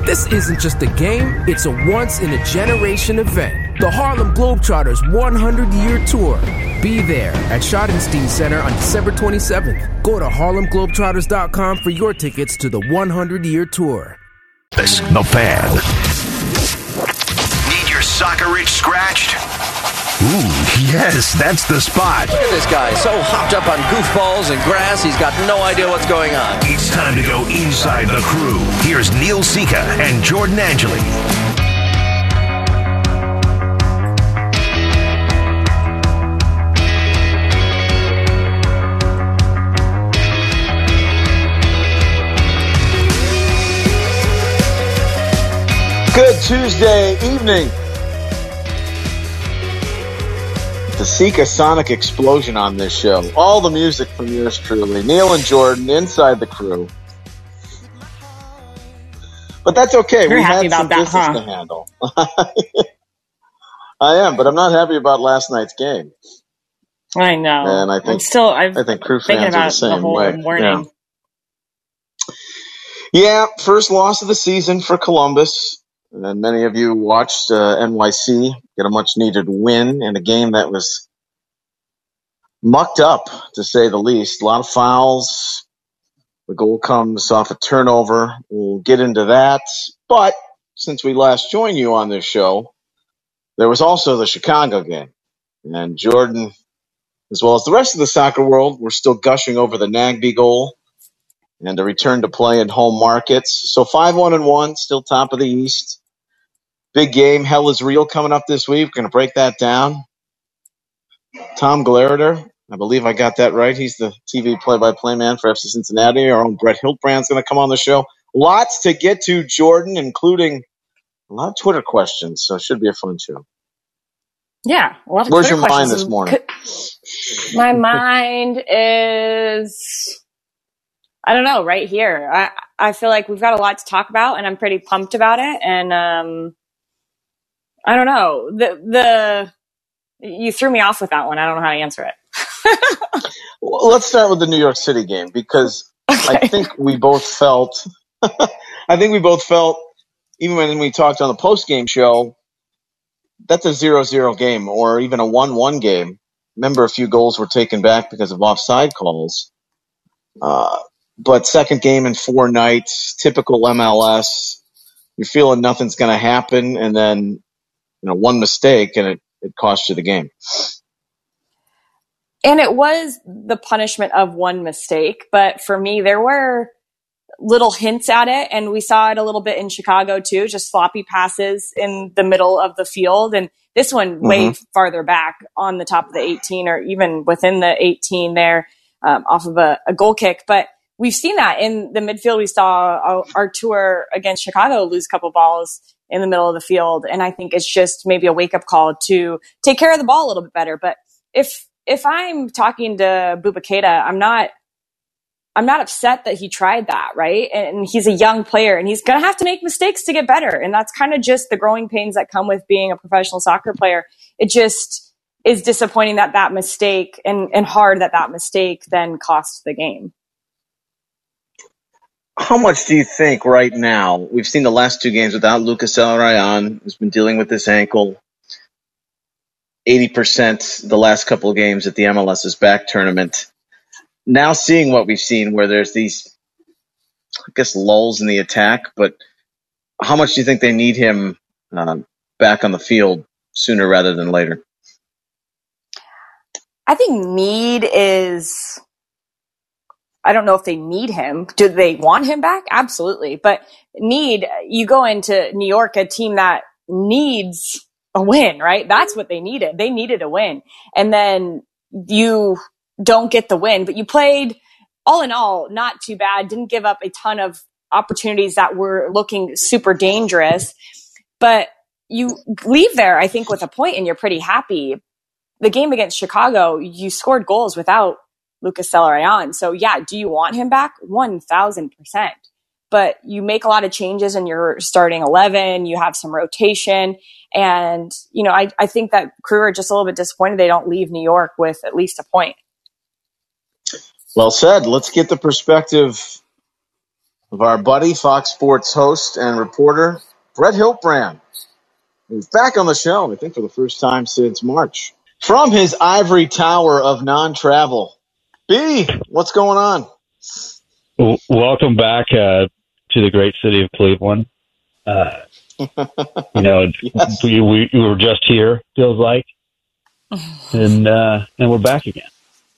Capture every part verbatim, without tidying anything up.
This isn't just a game, it's a once-in-a-generation event. The Harlem Globetrotters hundred-year Tour. Be there at Schottenstein Center on December twenty-seventh. Go to harlem globetrotters dot com for your tickets to the hundred-year Tour. The Fan. Need your soccer itch scratched? Ooh, yes, that's the spot. Look at this guy, so hopped up on goofballs and grass, he's got no idea what's going on. It's time to go inside the crew. Here's Neil Sika and Jordan Angeli. Good Tuesday evening. The Sika Sonic explosion on this show. All the music from yours truly. Neil and Jordan inside the crew. But that's okay. You're we happy had about some that, business huh? to handle. I am, but I'm not happy about last night's game. I know. And I think I'm still. I've I think crew thinking fans are about the same the whole way. morning. Yeah. yeah, first loss of the season for Columbus. And many of you watched uh, N Y C get a much-needed win in a game that was mucked up, to say the least. A lot of fouls. The goal comes off a turnover. We'll get into that. But since we last joined you on this show, there was also the Chicago game. And Jordan, as well as the rest of the soccer world, we're still gushing over the Nagbe goal and a return to play in home markets. So five one and one, still top of the East. Big game, Hell is Real, coming up this week. We're going to break that down. Tom Glariter, I believe I got that right. He's the T V play-by-play man for F C Cincinnati. Our own Brett Hiltbrand's going to come on the show. Lots to get to, Jordan, including a lot of Twitter questions, so it should be a fun show. Yeah, a lot of Where's Twitter your mind questions. this morning? My mind is, I don't know, right here. I I feel like we've got a lot to talk about, and I'm pretty pumped about it. And um, I don't know. The the you threw me off with that one. I don't know how to answer it. Well, let's start with the New York City game, because Okay. I think we both felt, I think we both felt, even when we talked on the post-game show, that's a zero zero game or even a one one game. Remember, a few goals were taken back because of offside calls. Uh, but second game in four nights, typical M L S. You're feeling nothing's going to happen, and then, you know, one mistake, and it, it cost you the game. And it was the punishment of one mistake. But for me, there were little hints at it. And we saw it a little bit in Chicago too, just sloppy passes in the middle of the field. And this one mm-hmm. way farther back on the top of the eighteen, or even within the eighteen there, um, off of a, a goal kick. But we've seen that in the midfield. We saw Artur against Chicago lose a couple balls in the middle of the field. And I think it's just maybe a wake up call to take care of the ball a little bit better. But if, if I'm talking to Bouba Keita, I'm not, I'm not upset that he tried that, right? And he's a young player, and he's going to have to make mistakes to get better. And that's kind of just the growing pains that come with being a professional soccer player. It just is disappointing that that mistake, and, and hard that that mistake then cost the game. How much do you think right now, we've seen the last two games without Lucas Elrayan, who's been dealing with this ankle, eighty percent the last couple of games at the M L S's back tournament. Now seeing what we've seen, where there's these, I guess, lulls in the attack, but how much do you think they need him uh, back on the field sooner rather than later? I think need is, I don't know if they need him. Do they want him back? Absolutely. But need, you go into New York, a team that needs a win, right? That's what they needed. They needed a win. And then you don't get the win, but you played all in all not too bad. Didn't give up a ton of opportunities that were looking super dangerous, but you leave there, I think, with a point, and you're pretty happy. The game against Chicago, you scored goals without Lucas Elrayan. So yeah, do you want him back? one thousand percent. But you make a lot of changes in your starting eleven. You have some rotation. And, you know, I, I think that Crew are just a little bit disappointed they don't leave New York with at least a point. Well said. Let's get the perspective of our buddy, Fox Sports host and reporter, Brett Hiltbrand, who's back on the show, I think for the first time since March. From his ivory tower of non-travel. B, what's going on? Well, welcome back uh, to the great city of Cleveland. Uh, you know, yes. we, we, we were just here, feels like, and uh, and we're back again.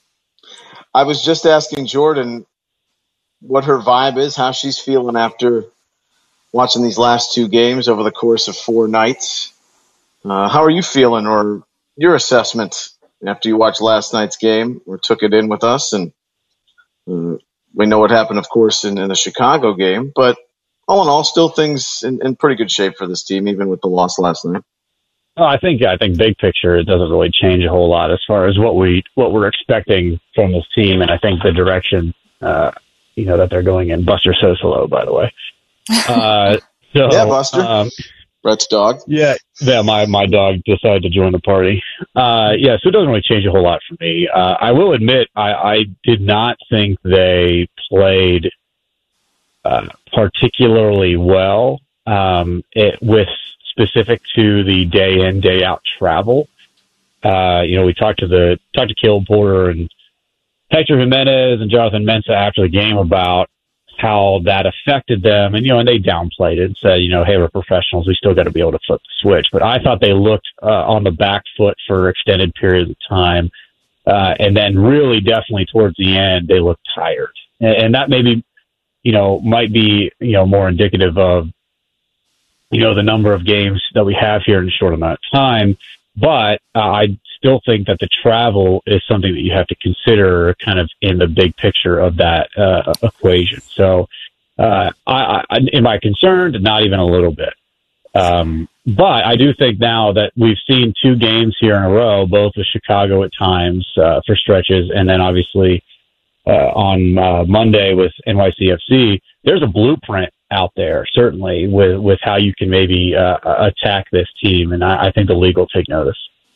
I was just asking Jordan what her vibe is, how she's feeling after watching these last two games over the course of four nights. Uh, how are you feeling, or your assessment after you watched last night's game or took it in with us? And uh, we know what happened, of course, in, in the Chicago game, but all in all, still things in, in pretty good shape for this team, even with the loss last night. Oh, I think I think big picture, it doesn't really change a whole lot as far as what we what we're expecting from this team, and I think the direction uh, you know that they're going in. Buster Sosolo, by the way. Uh, so, yeah, Buster. Um, Brett's dog. Yeah, yeah. My my dog decided to join the party. Uh, yeah, so it doesn't really change a whole lot for me. Uh, I will admit, I, I did not think they played uh, particularly well um, it, with specific to the day in day out travel. Uh, you know, we talked to the talked to Caleb Porter and Hector Jimenez and Jonathan Mensah after the game about how that affected them. And, you know, and they downplayed it and said, you know, hey, we're professionals. We still got to be able to flip the switch. But I thought they looked uh, on the back foot for extended periods of time. Uh, and then really definitely towards the end, they looked tired. And, and that maybe, you know, might be, you know, more indicative of, you know, the number of games that we have here in a short amount of time. But uh, I still think that the travel is something that you have to consider kind of in the big picture of that uh, equation. So uh, I, I, am I concerned? Not even a little bit. Um, but I do think now that we've seen two games here in a row, both with Chicago at times uh, for stretches, and then obviously uh, on uh, Monday with N Y C F C, there's a blueprint out there, certainly, with, with how you can maybe uh, attack this team. And I, I think the league will take notice.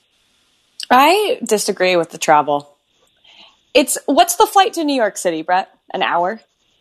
I disagree with the travel. It's what's the flight to New York City, Brett? An hour?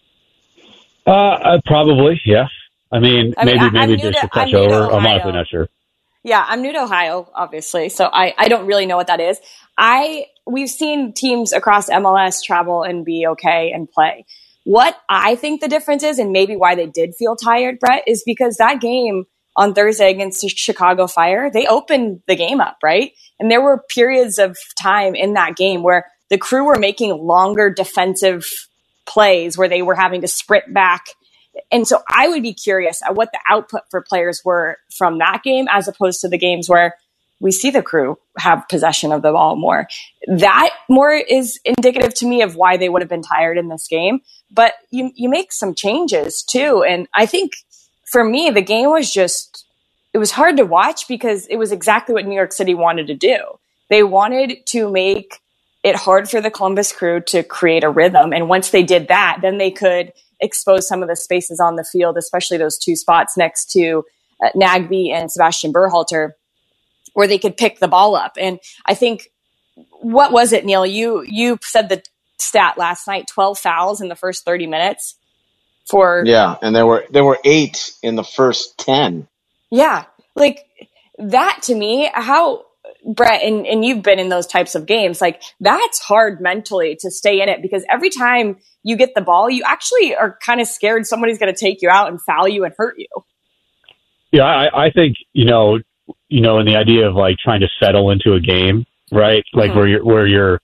Uh, uh probably, yeah. I mean, I mean maybe I, maybe just to, a touch I'm over. I'm honestly not sure. Yeah, I'm new to Ohio, obviously, so I, I don't really know what that is. I we've seen teams across M L S travel and be okay and play. What I think the difference is, and maybe why they did feel tired, Brett, is because that game on Thursday against the Chicago Fire, they opened the game up, right? And there were periods of time in that game where the Crew were making longer defensive plays where they were having to sprint back. And so I would be curious at what the output for players were from that game as opposed to the games where we see the Crew have possession of the ball more. That more is indicative to me of why they would have been tired in this game. But you you make some changes too. And I think for me, the game was just, it was hard to watch because it was exactly what New York City wanted to do. They wanted to make it hard for the Columbus Crew to create a rhythm. And once they did that, then they could expose some of the spaces on the field, especially those two spots next to uh, Nagbe and Sebastian Berhalter, where they could pick the ball up. And I think, what was it, Neil? You you said the stat last night, twelve fouls in the first thirty minutes for... Yeah, and there were there were eight in the first ten. Yeah, like that to me, how, Brett, and, and you've been in those types of games, like that's hard mentally to stay in it because every time you get the ball, you actually are kind of scared somebody's going to take you out and foul you and hurt you. Yeah, I, I think, you know, you know, in the idea of like trying to settle into a game, right? Like mm-hmm. where you're, where you're,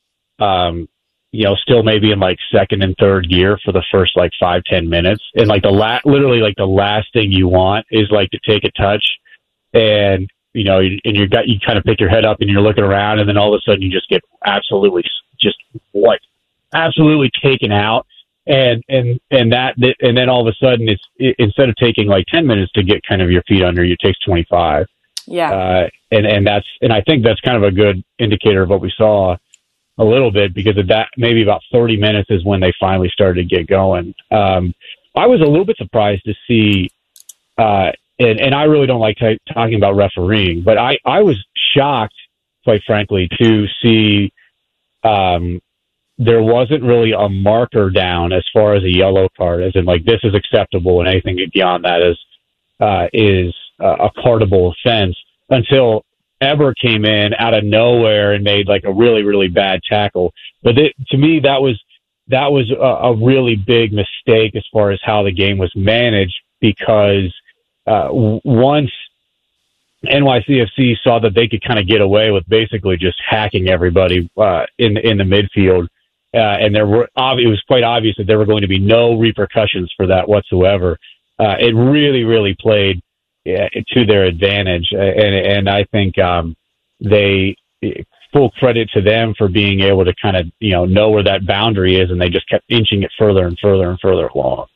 um, you know, still maybe in like second and third gear for the first like five, ten minutes. And like the la- literally like the last thing you want is like to take a touch and, you know, and you got, you kind of pick your head up and you're looking around and then all of a sudden you just get absolutely just like absolutely taken out. And, and, and that, and then all of a sudden it's, it, instead of taking like ten minutes to get kind of your feet under you, it takes twenty-five. Yeah. Uh, and, and that's, and I think that's kind of a good indicator of what we saw a little bit because of that, maybe about thirty minutes is when they finally started to get going. Um, I was a little bit surprised to see, uh, and, and I really don't like t- talking about refereeing, but I, I was shocked, quite frankly, to see, um, there wasn't really a marker down as far as a yellow card, as in like this is acceptable and anything beyond that is uh, is uh, a cardable offense until Eber came in out of nowhere and made like a really, really bad tackle. But it, to me, that was that was a, a really big mistake as far as how the game was managed, because uh, once N Y C F C saw that they could kind of get away with basically just hacking everybody uh, in in the midfield, uh, and there were it was quite obvious that there were going to be no repercussions for that whatsoever. Uh, it really, really played uh, to their advantage, and and I think um, they full credit to them for being able to kind of you know know where that boundary is, and they just kept inching it further and further and further along.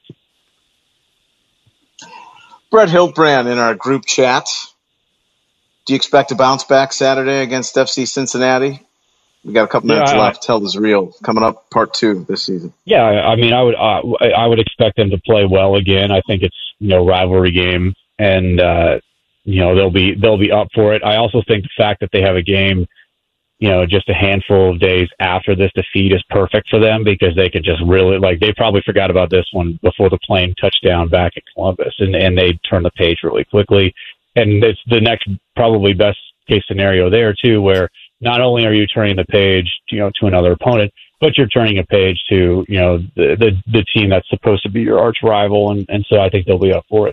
Brett Hiltbrand in our group chat. Do you expect a bounce back Saturday against F C Cincinnati? We got a couple minutes yeah, left. Tell is real coming up, part two this season. Yeah, I mean, I would uh, I would expect them to play well again. I think it's you know rivalry game, and uh, you know they'll be they'll be up for it. I also think the fact that they have a game, you know, just a handful of days after this defeat is perfect for them, because they could just really like they probably forgot about this one before the plane touchdown back in Columbus, and and they turn the page really quickly. And it's the next probably best case scenario there too, where not only are you turning the page, you know, to another opponent, but you're turning a page to, you know, the the, the team that's supposed to be your arch rival, and, and so I think they'll be up for it.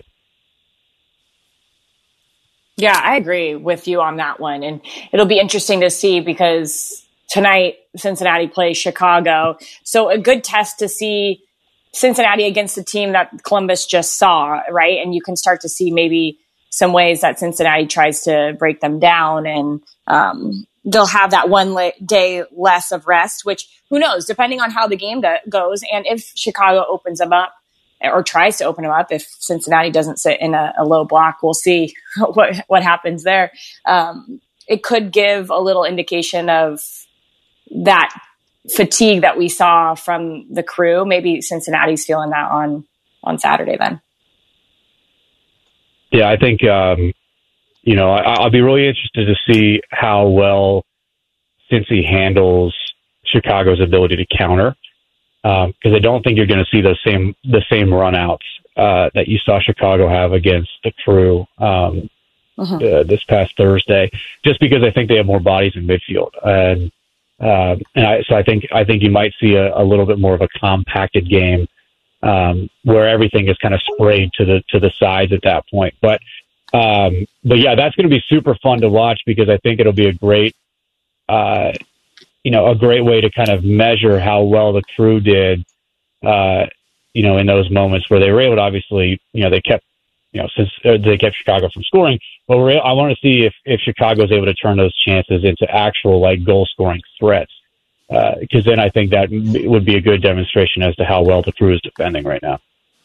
Yeah, I agree with you on that one, and it'll be interesting to see because tonight Cincinnati plays Chicago, so a good test to see Cincinnati against the team that Columbus just saw, right? And you can start to see maybe some ways that Cincinnati tries to break them down, and um, they'll have that one la- day less of rest, which who knows, depending on how the game do- goes. And if Chicago opens them up or tries to open them up, if Cincinnati doesn't sit in a, a low block, we'll see what, what happens there. Um, it could give a little indication of that fatigue that we saw from the Crew. Maybe Cincinnati's feeling that on, on Saturday then. Yeah, I think, um, you know, I, I'll be really interested to see how well Cincy handles Chicago's ability to counter, because um, I don't think you're going to see those same the same runouts uh, that you saw Chicago have against the Crew um, uh-huh. uh, this past Thursday, just because I think they have more bodies in midfield, and uh, and I, so I think I think you might see a, a little bit more of a compacted game. Um, where everything is kind of sprayed to the to the sides at that point, but um, but yeah, that's going to be super fun to watch, because I think it'll be a great, uh, you know, a great way to kind of measure how well the Crew did, uh, you know, in those moments where they were able to obviously, you know, they kept, you know, since uh, they kept Chicago from scoring, but we're, I want to see if if Chicago is able to turn those chances into actual like goal scoring threats. Because uh, then I think that would be a good demonstration as to how well the Crew is defending right now.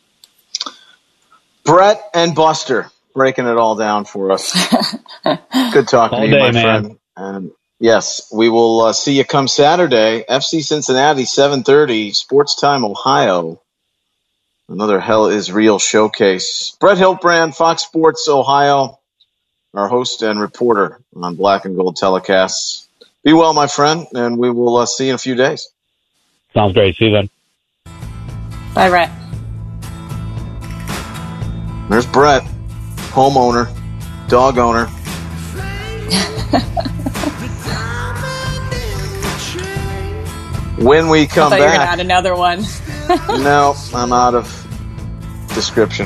Brett and Buster breaking it all down for us. Good talking all to you, day, my man. friend. And yes, we will uh, see you come Saturday. F C Cincinnati, seven thirty, Sports Time, Ohio. Another Hell is Real showcase. Brett Hiltbrand, Fox Sports Ohio, our host and reporter on Black and Gold Telecasts. Be well, my friend, and we will uh, see you in a few days. Sounds great. See you then. Bye, Brett. There's Brett, homeowner, dog owner. When we come I thought back, you were gonna add another one. No, I'm out of description.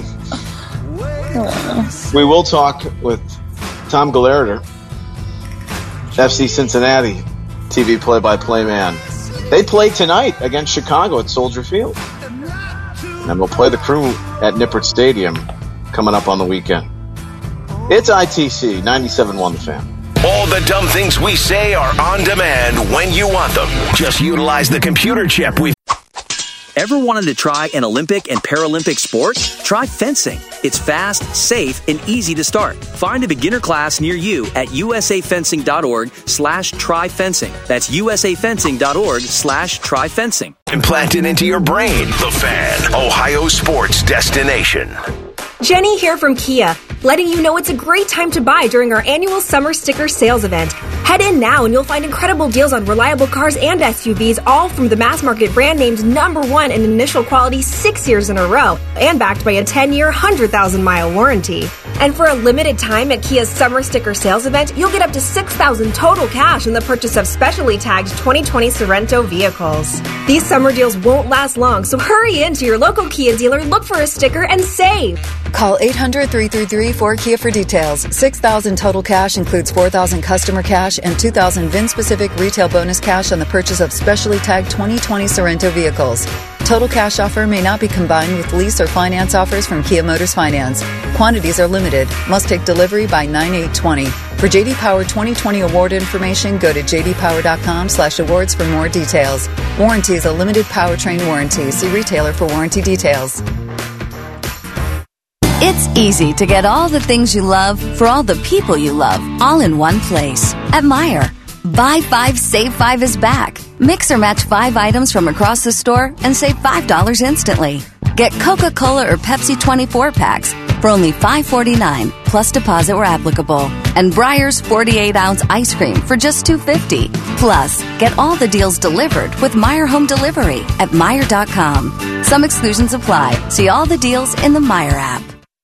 We will talk with Tom Galarter, F C Cincinnati T V play-by-play man. They play tonight against Chicago at Soldier Field. And we'll play the Crew at Nippert Stadium coming up on the weekend. It's I T C ninety-seven point one The Fan. All the dumb things we say are on demand when you want them. Just utilize the computer chip we've Ever wanted to try an Olympic and Paralympic sport? Try fencing. It's fast, safe, and easy to start. Find a beginner class near you at usafencing.org slash try fencing. That's usafencing.org slash try fencing. Implanted into your brain. The Fan, Ohio sports destination. Jenny here from Kia, letting you know it's a great time to buy during our annual summer sticker sales event. Head in now and you'll find incredible deals on reliable cars and S U Vs, all from the mass market brand named number one in initial quality six years in a row, and backed by a ten-year, one hundred thousand mile warranty. And for a limited time at Kia's Summer Sticker Sales event, you'll get up to six thousand dollars total cash in the purchase of specially tagged twenty twenty Sorento vehicles. These summer deals won't last long, so hurry into your local Kia dealer, look for a sticker, and save. Call eight hundred, three three three, four Kia for details. six thousand total cash includes four thousand customer cash and two thousand V I N-specific retail bonus cash on the purchase of specially tagged twenty twenty Sorento vehicles. Total cash offer may not be combined with lease or finance offers from Kia Motors Finance. Quantities are limited. Must take delivery by nine eight twenty. For J D Power twenty twenty award information, go to j d power dot com slash awards for more details. Warranty is a limited powertrain warranty. See retailer for warranty details. It's easy to get all the things you love for all the people you love, all in one place. At Meijer. Buy five, save five is back. Mix or match five items from across the store and save five dollars instantly. Get Coca-Cola or Pepsi twenty-four packs for only five forty-nine plus deposit where applicable. And Breyer's forty-eight ounce ice cream for just two fifty. Plus, get all the deals delivered with Meijer Home Delivery at Meijer dot com. Some exclusions apply. See all the deals in the Meijer app.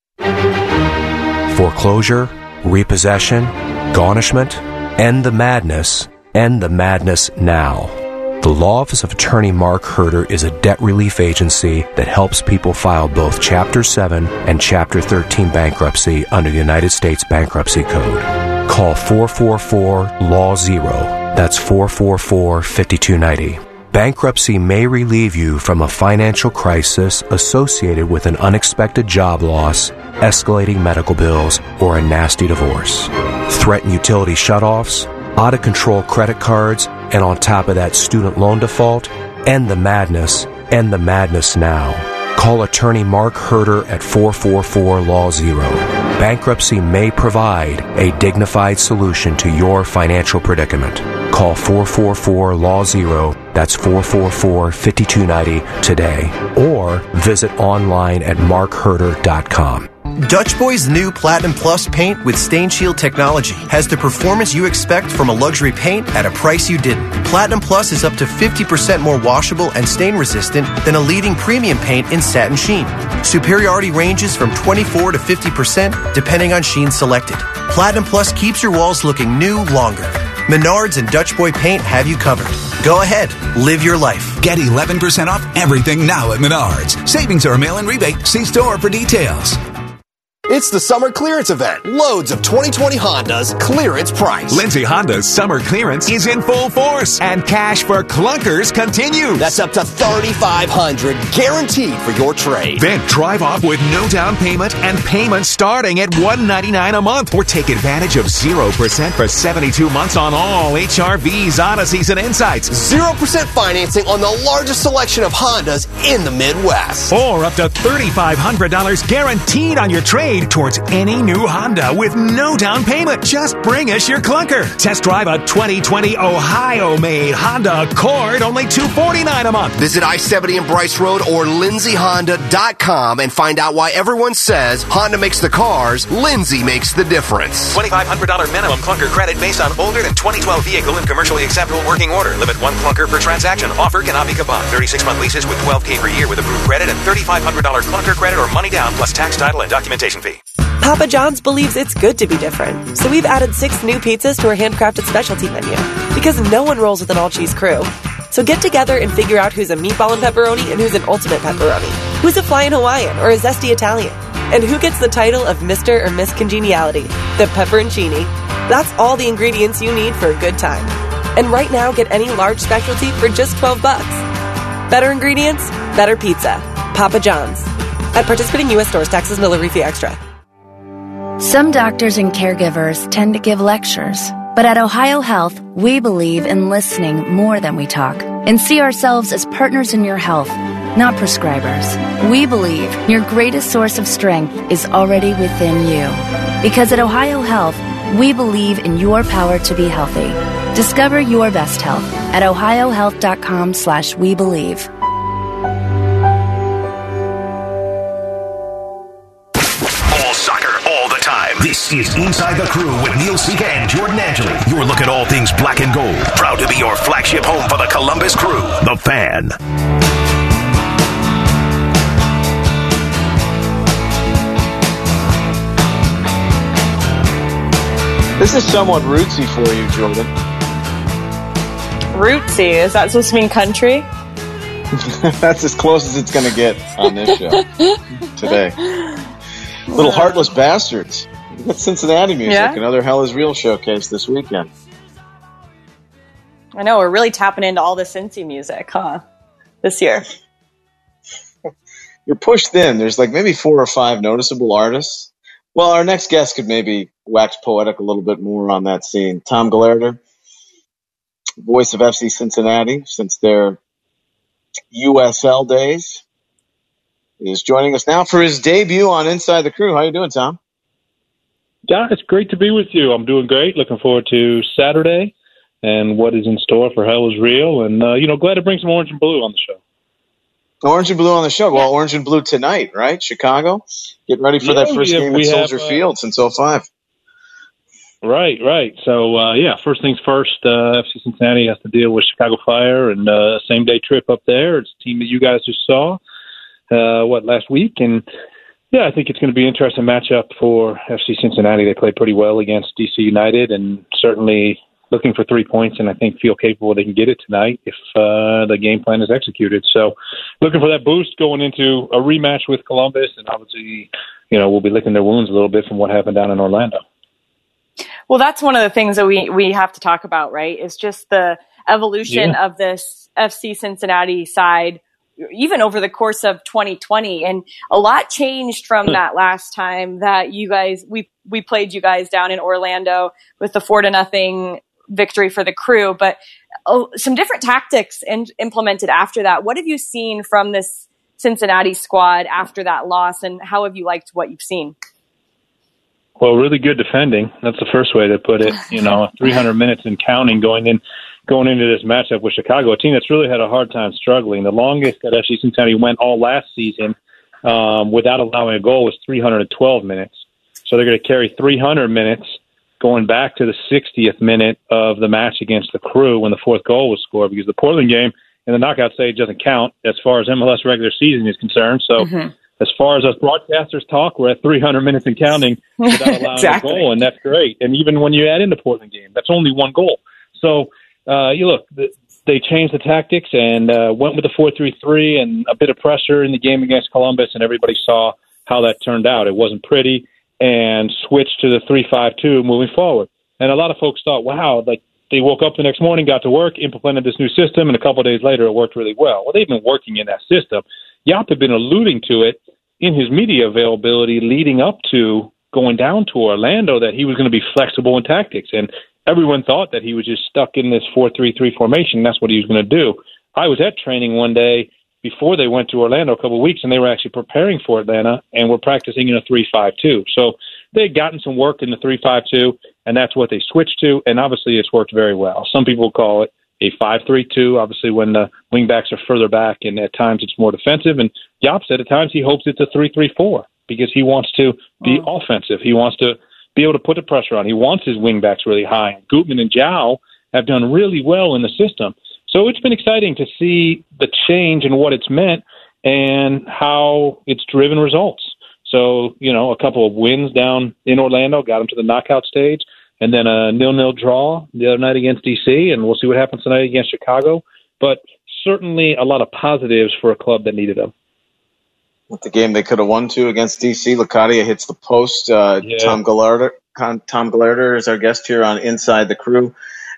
Foreclosure, repossession, garnishment, end the madness, end the madness now. The Law Office of Attorney Mark Herder is a debt relief agency that helps people file both Chapter seven and Chapter thirteen bankruptcy under the United States Bankruptcy Code. Call four four four, L A W zero. That's four four four, five two nine zero. Bankruptcy may relieve you from a financial crisis associated with an unexpected job loss, escalating medical bills, or a nasty divorce. Threaten utility shutoffs, out-of-control credit cards, and on top of that, student loan default? End the madness. End the madness now. Call attorney Mark Herder at four four four, L A W zero. Bankruptcy may provide a dignified solution to your financial predicament. Call four four four, L A W zero. That's four four four, five two nine zero today. Or visit online at mark herder dot com. Dutch Boy's new Platinum Plus paint with Stain Shield technology has the performance you expect from a luxury paint at a price you didn't. Platinum Plus is up to fifty percent more washable and stain resistant than a leading premium paint in satin sheen. Superiority ranges from twenty-four to fifty percent depending on sheen selected. Platinum Plus keeps your walls looking new longer. Menards and Dutch Boy Paint have you covered. Go ahead, live your life. Get eleven percent off everything now at Menards. Savings are a mail-in rebate. See store for details. It's the summer clearance event. Loads of twenty twenty Hondas, clearance price. Lindsay Honda's summer clearance is in full force, and cash for clunkers continues. That's up to thirty-five hundred dollars guaranteed for your trade. Then drive off with no down payment and payments starting at one hundred ninety-nine dollars a month. Or take advantage of zero percent for seventy-two months on all H R Vs, Odysseys, and Insights. zero percent financing on the largest selection of Hondas in the Midwest. Or up to thirty-five hundred dollars guaranteed on your trade towards any new Honda with no down payment. Just bring us your clunker. Test drive a twenty twenty Ohio-made Honda Accord, only two hundred forty-nine dollars a month. Visit I seventy and Bryce Road or lindsay honda dot com and find out why everyone says Honda makes the cars, Lindsay makes the difference. twenty-five hundred dollars minimum clunker credit based on older than twenty twelve vehicle in commercially acceptable working order. Limit one clunker per transaction. Offer cannot be combined. thirty-six month leases with twelve thousand per year with approved credit and thirty-five hundred dollars clunker credit or money down plus tax, title, and documentation fee. Papa John's believes it's good to be different, so we've added six new pizzas to our handcrafted specialty menu, because no one rolls with an all-cheese crew. So get together and figure out who's a meatball and pepperoni and who's an ultimate pepperoni, who's a flying Hawaiian or a zesty Italian, and who gets the title of Mister or Miss Congeniality, the pepperoncini. That's all the ingredients you need for a good time. And right now, get any large specialty for just twelve bucks. Better ingredients, better pizza. Papa John's. At participating U S stores, taxes and delivery fee extra. Some doctors and caregivers tend to give lectures, but at Ohio Health, we believe in listening more than we talk and see ourselves as partners in your health, not prescribers. We believe your greatest source of strength is already within you. Because at Ohio Health, we believe in your power to be healthy. Discover your best health at ohio health dot com slash we believe. All soccer, all the time. This This is Inside the Crew with Neil Sika and Jordan Angeli. Your look at all things black and gold. Proud to be your flagship home for the Columbus Crew. The Fan. This is somewhat rootsy for you, Jordan. Rootsy? Is that supposed to mean country? That's as close as it's going to get on this show today. Little Heartless Bastards. That's Cincinnati music. Yeah? Another Hell Is Real showcase this weekend. I know, we're really tapping into all the Cincy music, huh? This year. You're pushed thin. There's like maybe four or five noticeable artists. Well, our next guest could maybe wax poetic a little bit more on that scene. Tom Glarder, voice of F C Cincinnati since their U S L days, is joining us now for his debut on Inside the Crew. How you doing, Tom? Yeah, it's great to be with you. I'm doing great. Looking forward to Saturday and what is in store for Hell Is Real. And, uh, you know, glad to bring some orange and blue on the show. Orange and blue on the show. Well, orange and blue tonight, right? Chicago. Getting ready for Yeah, that first we have- game at we have, Soldier uh, Field since oh five. Right, right. So, uh, yeah, first things first, uh, F C Cincinnati has to deal with Chicago Fire and uh, same-day trip up there. It's a team that you guys just saw, uh, what, last week? And, yeah, I think it's going to be an interesting matchup for F C Cincinnati. They played pretty well against D C United and certainly looking for three points, and I think feel capable they can get it tonight if uh, the game plan is executed. So looking for that boost going into a rematch with Columbus, and obviously, you know, we'll be licking their wounds a little bit from what happened down in Orlando. Well, that's one of the things that we, we have to talk about, right? Is just the evolution Yeah. of this F C Cincinnati side, even over the course of twenty twenty. And a lot changed from that last time that you guys, we, we played you guys down in Orlando with the four to nothing victory for the Crew, but oh, some different tactics in, implemented after that. What have you seen from this Cincinnati squad after that loss, and how have you liked what you've seen? Well, really good defending. That's the first way to put it. You know, three hundred minutes and counting going in, going into this matchup with Chicago, a team that's really had a hard time struggling. The longest that F C Cincinnati went all last season um, without allowing a goal was three hundred twelve minutes. So they're going to carry three hundred minutes going back to the sixtieth minute of the match against the Crew when the fourth goal was scored, because the Portland game in the knockout stage doesn't count as far as M L S regular season is concerned. So Mm-hmm. as far as us broadcasters talk, we're at three hundred minutes and counting without allowing Exactly. a goal, and that's great. And even when you add in the Portland game, that's only one goal. So, uh, you look, the, they changed the tactics and uh, went with the four three three and a bit of pressure in the game against Columbus, and everybody saw how that turned out. It wasn't pretty, and switched to the three five two moving forward. And a lot of folks thought, wow, like they woke up the next morning, got to work, implemented this new system, and a couple of days later it worked really well. Well, they've been working in that system. Yop had been alluding to it in his media availability leading up to going down to Orlando, that he was going to be flexible in tactics. And everyone thought that he was just stuck in this four three three formation. And that's what he was going to do. I was at training one day before they went to Orlando a couple of weeks, and they were actually preparing for Atlanta and were practicing in a three five two. So they had gotten some work in the three five two, and that's what they switched to. And obviously it's worked very well. Some people call it a five three two, obviously when the wingbacks are further back, and at times it's more defensive. And Yop said at times he hopes it's a three three four because he wants to be Oh. offensive. He wants to be able to put the pressure on. He wants his wingbacks really high. Gutman and Zhao have done really well in the system. So it's been exciting to see the change and what it's meant and how it's driven results. So, you know, a couple of wins down in Orlando got them to the knockout stage, and then a nil-nil draw the other night against D C, and we'll see what happens tonight against Chicago. But certainly a lot of positives for a club that needed them. With the game they could have won to against D C, Locadia hits the post. Uh, Yeah. Tom Glarder, Tom Glarder is our guest here on Inside the Crew.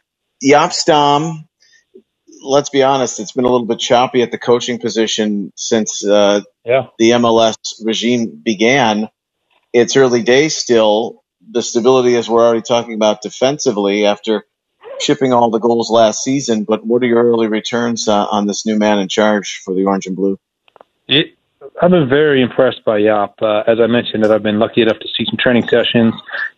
Yop Stom, let's be honest, it's been a little bit choppy at the coaching position since uh, Yeah. the M L S regime began. It's early days still. The stability, as we're already talking about defensively, after shipping all the goals last season. But what are your early returns uh, on this new man in charge for the Orange and Blue? It, I've been very impressed by Yop. Uh, as I mentioned, that I've been lucky enough to see some training sessions,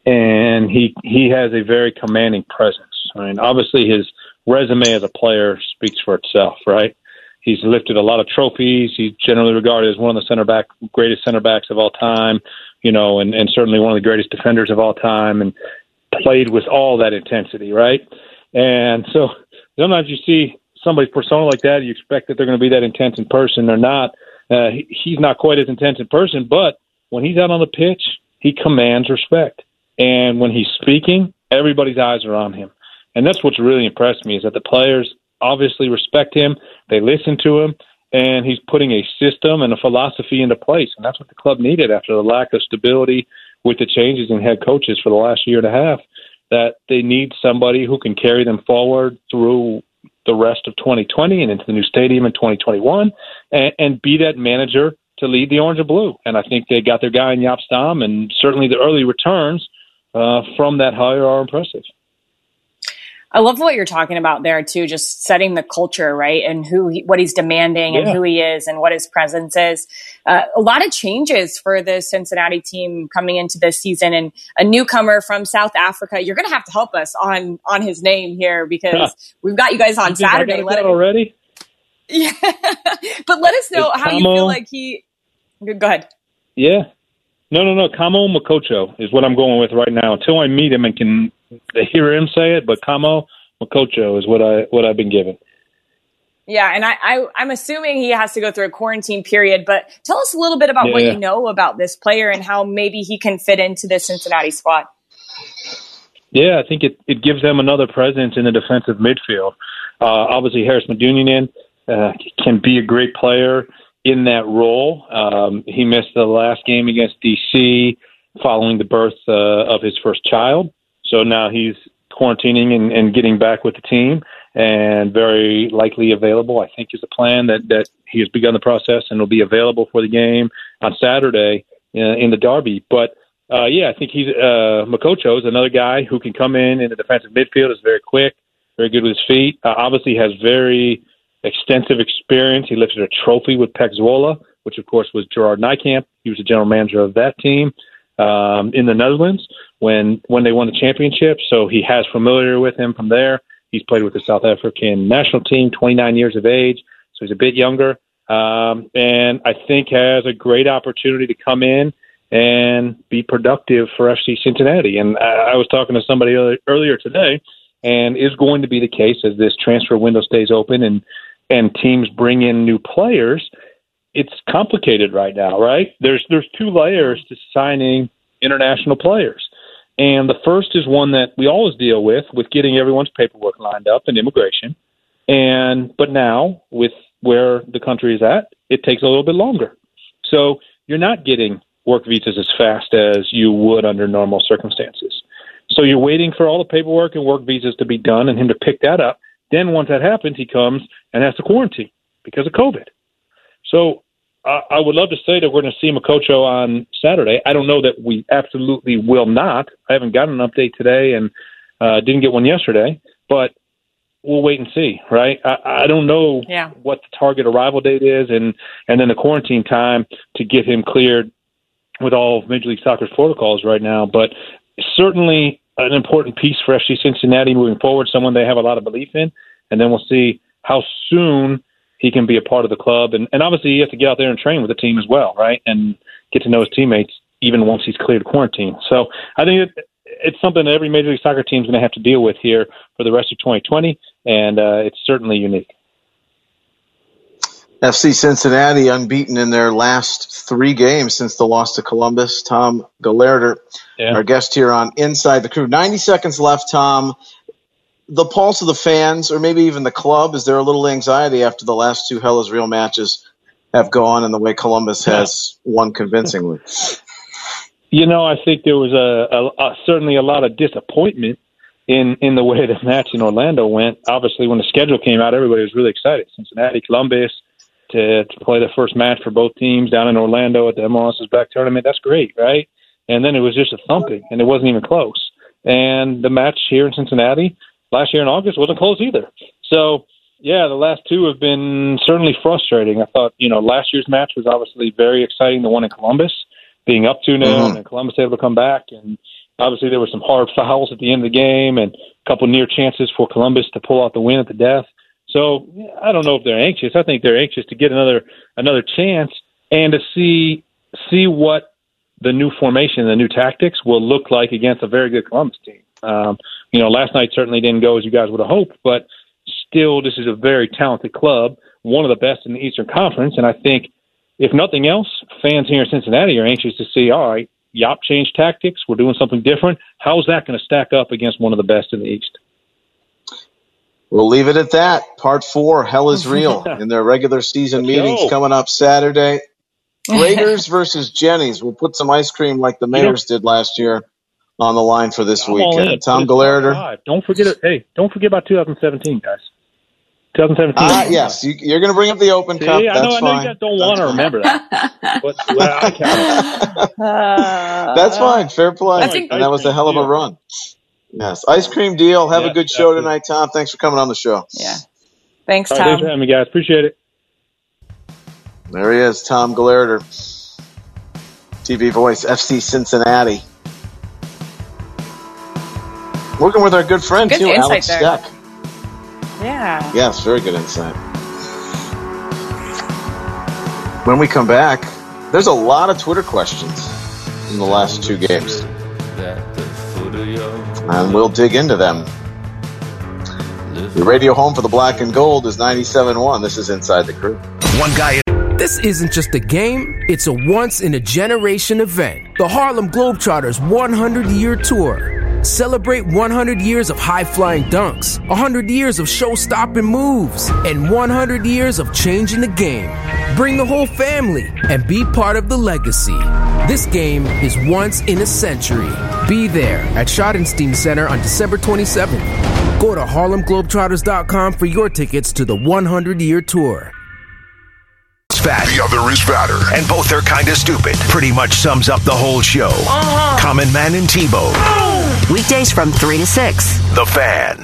and he he has a very commanding presence. I mean, obviously his resume as a player speaks for itself, right? He's lifted a lot of trophies. He's generally regarded as one of the center back greatest center backs of all time. you know, and, and certainly one of the greatest defenders of all time, and played with all that intensity, right? And so sometimes you see somebody's persona like that, you expect that they're going to be that intense in person. They're not. Uh, he, he's not quite as intense in person, but when he's out on the pitch, he commands respect. And when he's speaking, everybody's eyes are on him. And that's what's really impressed me, is that the players obviously respect him, they listen to him, and he's putting a system and a philosophy into place. And that's what the club needed after the lack of stability with the changes in head coaches for the last year and a half, that they need somebody who can carry them forward through the rest of twenty twenty and into the new stadium in twenty twenty-one, and, and be that manager to lead the orange and blue. And I think they got their guy in Jaap Stam, and certainly the early returns uh, from that hire are impressive. I love what you're talking about there too, just setting the culture, right? And who, he, what he's demanding yeah. and who he is and what his presence is. Uh, a lot of changes for the Cincinnati team coming into this season, and a newcomer from South Africa. You're going to have to help us on, on his name here, because huh. we've got you guys on you Saturday. Let it already? Yeah. But let us know it's how Kamo. You feel like he, go ahead. Yeah. No, no, no. Kamo Makocho is what I'm going with right now. Until I meet him and can hear him say it, but Kamo Makocho is what I what I've been given. Yeah, and I, I I'm assuming he has to go through a quarantine period. But tell us a little bit about yeah. what you know about this player and how maybe he can fit into the Cincinnati squad. Yeah, I think it, it gives them another presence in the defensive midfield. Uh, obviously, Harris Medunjanin uh, can be a great player in that role. Um, he missed the last game against D C following the birth uh, of his first child. So now he's quarantining and, and getting back with the team, and very likely available, I think, is the plan, that, that he has begun the process and will be available for the game on Saturday in, in the derby. But, uh, yeah, I think he's uh, Makocho is another guy who can come in in the defensive midfield, is very quick, very good with his feet, uh, obviously has very extensive experience. He lifted a trophy with Pek Zwolle, which, of course, was Gerard Nijkamp. He was the general manager of that team um, in the Netherlands when when they won the championship. So he has familiar with him from there. He's played with the South African national team, twenty-nine years of age, so he's a bit younger, um, and I think has a great opportunity to come in and be productive for F C Cincinnati. And I, I was talking to somebody earlier today, and is going to be the case as this transfer window stays open and and teams bring in new players. It's complicated right now, right? There's there's two layers to signing international players. And the first is one that we always deal with, with getting everyone's paperwork lined up and immigration. And but now, with where the country is at, it takes a little bit longer. So you're not getting work visas as fast as you would under normal circumstances. So you're waiting for all the paperwork and work visas to be done and him to pick that up. Then once that happens, he comes and has to quarantine because of COVID. So uh, I would love to say that we're going to see Makocho on Saturday. I don't know that we absolutely will not. I haven't gotten an update today and uh, didn't get one yesterday, but we'll wait and see, right? I, I don't know yeah. what the target arrival date is, and, and then the quarantine time to get him cleared with all of Major League Soccer's protocols right now. But certainly an important piece for F C Cincinnati moving forward, someone they have a lot of belief in, and then we'll see how soon he can be a part of the club. And, and obviously he has to get out there and train with the team as well, right, and get to know his teammates even once he's cleared quarantine. So I think it, it's something that every Major League Soccer team is going to have to deal with here for the rest of twenty twenty, and uh, it's certainly unique. F C Cincinnati unbeaten in their last three games since the loss to Columbus. Tom Galerder, yeah. our guest here on Inside the Crew. ninety seconds left, Tom. The pulse of the fans, or maybe even the club, is there a little anxiety after the last two Hell is Real matches have gone and the way Columbus has won convincingly? You know, I think there was a, a, a certainly a lot of disappointment in, in the way the match in Orlando went. Obviously, when the schedule came out, everybody was really excited. Cincinnati, Columbus, to, to play the first match for both teams down in Orlando at the M L S's back tournament. That's great, right? And then it was just a thumping, and it wasn't even close. And the match here in Cincinnati last year in August wasn't close either. So, yeah, the last two have been certainly frustrating. I thought, you know, last year's match was obviously very exciting, the one in Columbus, being up two nil, mm-hmm. and Columbus able to come back. And obviously there were some hard fouls at the end of the game and a couple near chances for Columbus to pull out the win at the death. So I don't know if they're anxious. I think they're anxious to get another another chance and to see see what the new formation and the new tactics will look like against a very good Columbus team. Um, you know, last night certainly didn't go as you guys would have hoped, but still, this is a very talented club, one of the best in the Eastern Conference, and I think, if nothing else, fans here in Cincinnati are anxious to see, all right, Yop changed tactics, we're doing something different. How's that going to stack up against one of the best in the East? We'll leave it at that. Part four, Hell is Real, in their regular season Let's meetings go. coming up Saturday. Raiders versus Jennies. We'll put some ice cream like the Mayors did last year on the line for this I'm all weekend. in. Tom It's Gallardo. five. Don't forget it. Hey, don't forget about two thousand seventeen, guys. twenty seventeen. Ah, yes, you, you're going to bring up the Open See, Cup. I know, That's I know fine. you guys don't want to remember that. But well, I count it. That's fine. Fair play. I think- and that was a hell of a run. Yes, ice cream deal. Have Yeah, a good show definitely. tonight, Tom. Thanks for coming on the show. Yeah. Thanks, All right, Tom. thanks for having me, guys. Appreciate it. There he is, Tom Gallardo, T V voice, F C Cincinnati. Working with our good friend, Good too, insight Alex there. Steck. Yeah. Yes, very good insight. When we come back, there's a lot of Twitter questions in the last two games. And we'll dig into them. The radio home for the black and gold is ninety-seven point one. This is Inside the Crew. One guy. This isn't just a game, it's a once-in-a-generation event. The Harlem Globetrotters one hundred year Tour. Celebrate one hundred years of high-flying dunks, one hundred years of show-stopping moves, and one hundred years of changing the game. Bring the whole family and be part of the legacy. This game is once in a century. Be there at Schottenstein Center on December twenty-seventh. Go to Harlem Globetrotters dot com for your tickets to the one hundred year Tour. Fat. The other is fatter. And both are kind of stupid. Pretty much sums up the whole show. Uh-huh. Common Man and Tebow. Weekdays from three to six. The Fan.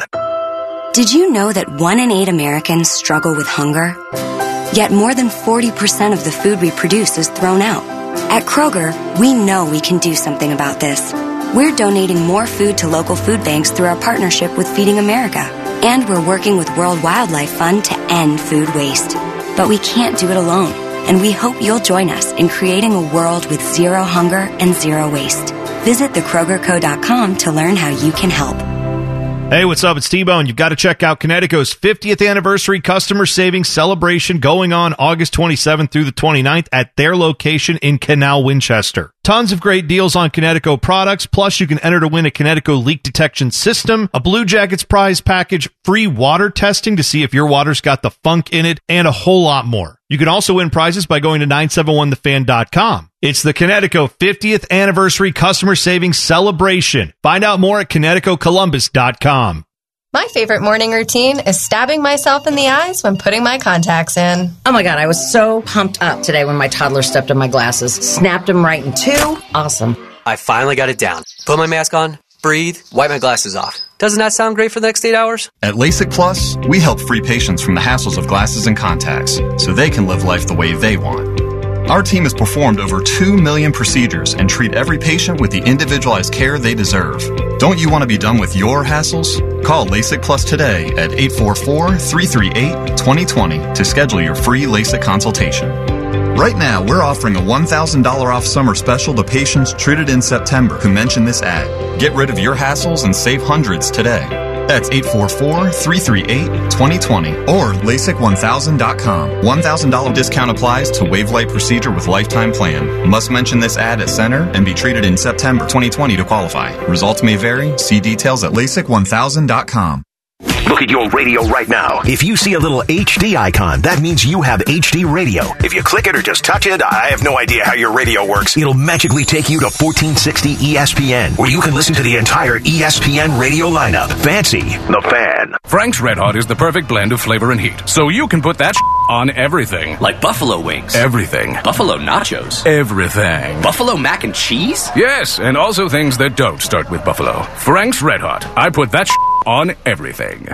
Did you know that one in eight Americans struggle with hunger? Yet more than forty percent of the food we produce is thrown out. At Kroger, we know we can do something about this. We're donating more food to local food banks through our partnership with Feeding America. And we're working with World Wildlife Fund to end food waste. But we can't do it alone, and we hope you'll join us in creating a world with zero hunger and zero waste. Visit the Kroger Co dot com to learn how you can help. Hey, what's up? It's T-Bone. You've got to check out Connecticut's fiftieth anniversary customer savings celebration going on August twenty-seventh through the twenty-ninth at their location in Canal Winchester. Tons of great deals on Connecticut products, plus you can enter to win a Connecticut leak detection system, a Blue Jackets prize package, free water testing to see if your water's got the funk in it, and a whole lot more. You can also win prizes by going to nine seven one the fan dot com. It's the Connecticut fiftieth Anniversary Customer Savings Celebration. Find out more at Connecticut Columbus dot com. My favorite morning routine is stabbing myself in the eyes when putting my contacts in. Oh my God, I was so pumped up today when my toddler stepped on my glasses. Snapped them right in two. Awesome. I finally got it down. Put my mask on, breathe, wipe my glasses off. Doesn't that sound great for the next eight hours? At LASIK Plus, we help free patients from the hassles of glasses and contacts so they can live life the way they want. Our team has performed over two million procedures and treat every patient with the individualized care they deserve. Don't you want to be done with your hassles? Call LASIK Plus today at eight four four, three three eight, two zero two zero to schedule your free LASIK consultation. Right now, we're offering a one thousand dollars off summer special to patients treated in September who mention this ad. Get rid of your hassles and save hundreds today. That's eight four four, three three eight, two zero two zero or LASIK one thousand dot com. one thousand dollars discount applies to Wavelight procedure with lifetime plan. Must mention this ad at center and be treated in September twenty twenty to qualify. Results may vary. See details at LASIK one thousand dot com. Look at your radio right now. If you see a little H D icon, that means you have H D radio. If you click it or just touch it, I have no idea how your radio works. It'll magically take you to fourteen sixty E S P N, where you can listen to the entire E S P N radio lineup. Fancy the Fan. Frank's Red Hot is the perfect blend of flavor and heat, so you can put that on everything. Like buffalo wings. Everything. Buffalo nachos. Everything. Buffalo mac and cheese? Yes, and also things that don't start with buffalo. Frank's Red Hot. I put that on everything.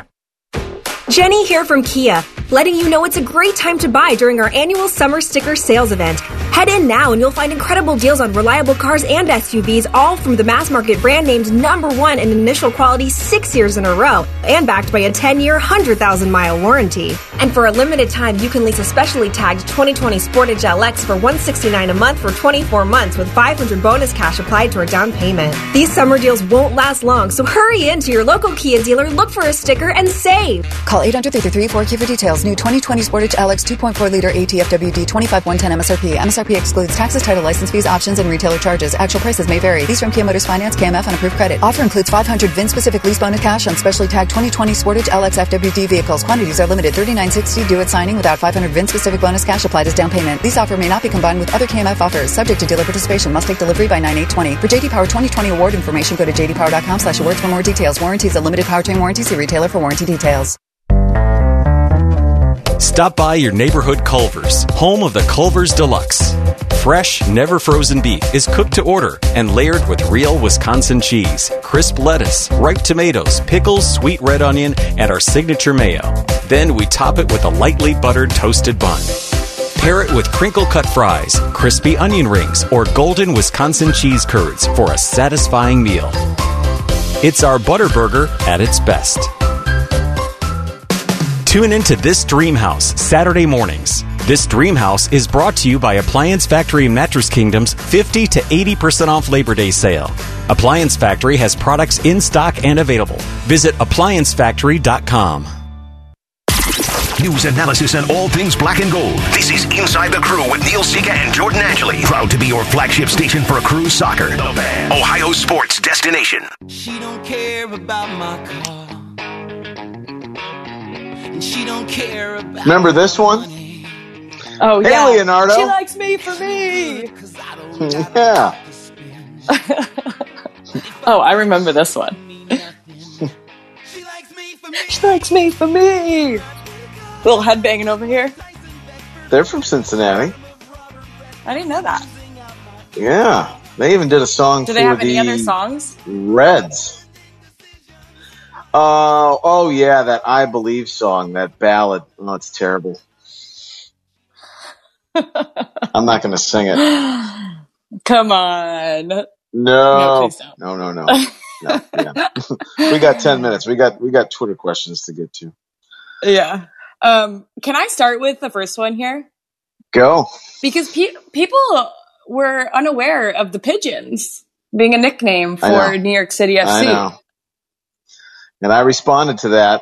Jenny here from Kia, letting you know it's a great time to buy during our annual summer sticker sales event. Head in now and you'll find incredible deals on reliable cars and S U Vs, all from the mass market brand named number one in initial quality six years in a row, and backed by a ten-year, one hundred thousand mile warranty. And for a limited time, you can lease a specially tagged twenty twenty Sportage L X for one hundred sixty-nine dollars a month for twenty-four months with five hundred dollars bonus cash applied to our down payment. These summer deals won't last long, so hurry into your local Kia dealer, look for a sticker, and save. Call eight hundred, three three three, four Q for details. New twenty twenty Sportage L X two point four liter A T F W D twenty-five one ten M S R P. M S R P excludes taxes, title, license fees, options, and retailer charges. Actual prices may vary. Lease from Kia Motors Finance, K M F, and approved credit. Offer includes five hundred V I N-specific lease bonus cash on specially tagged twenty twenty Sportage L X F W D vehicles. Quantities are limited. thirty-nine sixty due at signing without five hundred V I N-specific bonus cash applied as down payment. Lease offer may not be combined with other K M F offers. Subject to dealer participation. Must take delivery by nine eight twenty. For J D Power twenty twenty award information, go to j d power dot com slash awards for more details. Warranties and limited powertrain warranty. See retailer for warranty details. Stop by your neighborhood Culver's, home of the Culver's Deluxe. Fresh, never frozen beef is cooked to order and layered with real Wisconsin cheese, crisp lettuce, ripe tomatoes, pickles, sweet red onion, and our signature mayo. Then we top it with a lightly buttered toasted bun. Pair it with crinkle-cut fries, crispy onion rings, or golden Wisconsin cheese curds for a satisfying meal. It's our butter burger at its best. Tune into This Dream House Saturday mornings. This Dream House is brought to you by Appliance Factory and Mattress Kingdom's fifty to eighty percent off Labor Day sale. Appliance Factory has products in stock and available. Visit appliance factory dot com. News, analysis, and all things black and gold. This is Inside the Crew with Neil Sika and Jordan Angeli. Proud to be your flagship station for Crew Soccer. The Fan, Ohio sports destination. She don't care about my car. And she don't care about Remember this one? Oh, hey, yeah. Leonardo. She likes me for me. Yeah. Oh, I remember this one. She likes me for me. Little headbanging over here. They're from Cincinnati. I didn't know that. Yeah. They even did a song Do for they have the any other songs? Reds. Uh, oh, yeah, that I Believe song, that ballad. Oh, it's terrible. I'm not going to sing it. Come on. No. No, please don't. No, no, no. no yeah. We got ten minutes. We got we got Twitter questions to get to. Yeah. Um, can I start with the first one here? Go. Because pe- people were unaware of the Pigeons being a nickname for New York City F C. I know. And I responded to that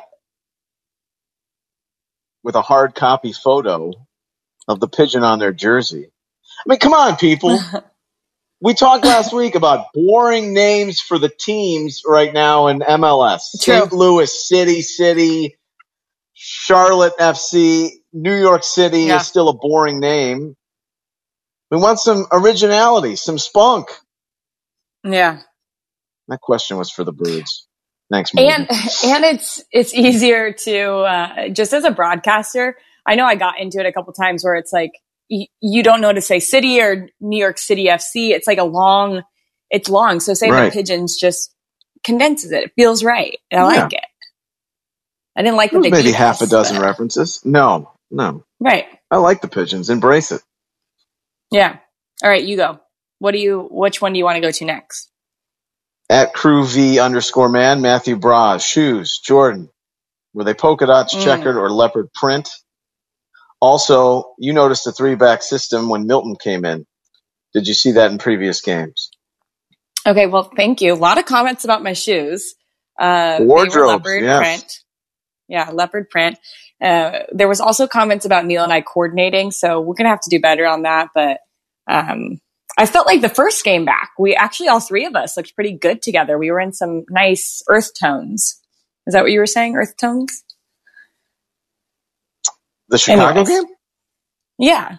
with a hard copy photo of the pigeon on their jersey. I mean, come on, people. We talked last week about boring names for the teams right now in M L S. True. Saint Louis City City, Charlotte F C, New York City Yeah. is still a boring name. We want some originality, some spunk. Yeah. That question was for the birds. Thanks, Morgan. And and it's it's easier to uh, just as a broadcaster. I know I got into it a couple times where it's like y- you don't know to say city or New York City F C. It's like a long, it's long. So saying Right. the Pigeons just condenses it. It feels right. I Yeah. like it. I didn't like the big Maybe Eagles, half a dozen but- references. No, no. Right. I like the pigeons. Embrace it. Yeah. All right, you go. What do you? Which one do you want to go to next? At Crew V underscore man, Matthew Braz, shoes, Jordan. Were they polka dots, Mm. checkered, or leopard print? Also, you noticed the three-back system when Milton came in. Did you see that in previous games? Okay, well, thank you. A lot of comments about my shoes. Uh, they were Wardrobes, leopard yes. print. Yeah, leopard print. Uh, there was also comments about Neil and I coordinating, so we're gonna have to do better on that. But um, I felt like the first game back, we actually all three of us looked pretty good together. We were in some nice earth tones. Is that what you were saying? Earth tones? The Chicago Anyways. game? Yeah.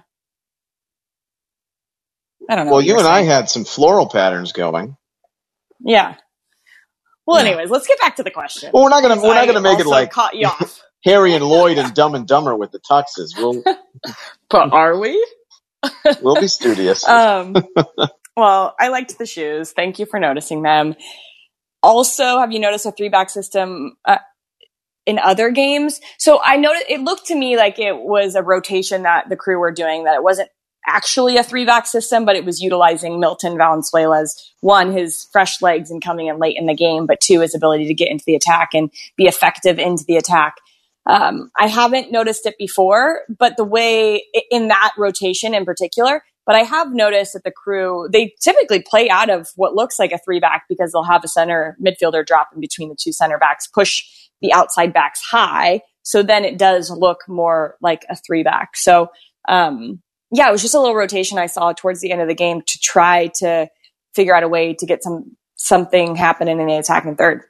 I don't know. Well, what you were and I saying. had some floral patterns going. Yeah. Well, Yeah. anyways, let's get back to the question. Well, we're not gonna we're not I gonna make it also like caught you off. Harry and Lloyd and Dumb and Dumber with the tuxes. We'll But are we? we'll be studious. Um, well, I liked the shoes. Thank you for noticing them. Also, have you noticed a three back system uh, in other games? So I noticed it looked to me like it was a rotation that the Crew were doing, that it wasn't actually a three back system, but it was utilizing Milton Valenzuela's, one, his fresh legs and coming in late in the game, but two, his ability to get into the attack and be effective into the attack. Um, I haven't noticed it before, but the way in that rotation in particular, but I have noticed that the Crew, they typically play out of what looks like a three back because they'll have a center midfielder drop in between the two center backs, push the outside backs high. So then it does look more like a three back. So, um, yeah, it was just a little rotation I saw towards the end of the game to try to figure out a way to get some something happening in the attacking third.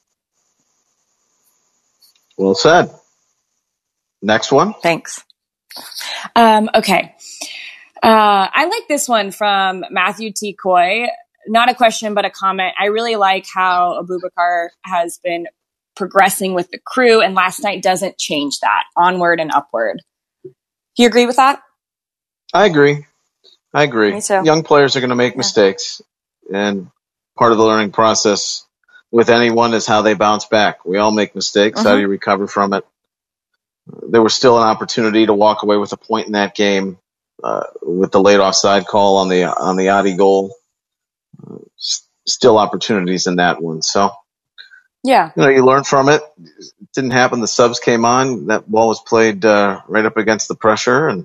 Well said. Next one. Thanks. Um, okay. Uh, I like this one from Matthew T. Coy. Not a question, but a comment. I really like how Abubakar has been progressing with the Crew, and last night doesn't change that. Onward and upward. Do you agree with that? I agree. I agree. Me too. Young players are going to make Yeah. mistakes, and part of the learning process with anyone is how they bounce back. We all make mistakes. How Mhm. do you recover from it? There was still an opportunity to walk away with a point in that game uh, with the late offside call on the on the Adi goal. Uh, s- still opportunities in that one. So, Yeah. you know, you learn from it. It didn't happen. The subs came on. That ball was played uh, right up against the pressure, and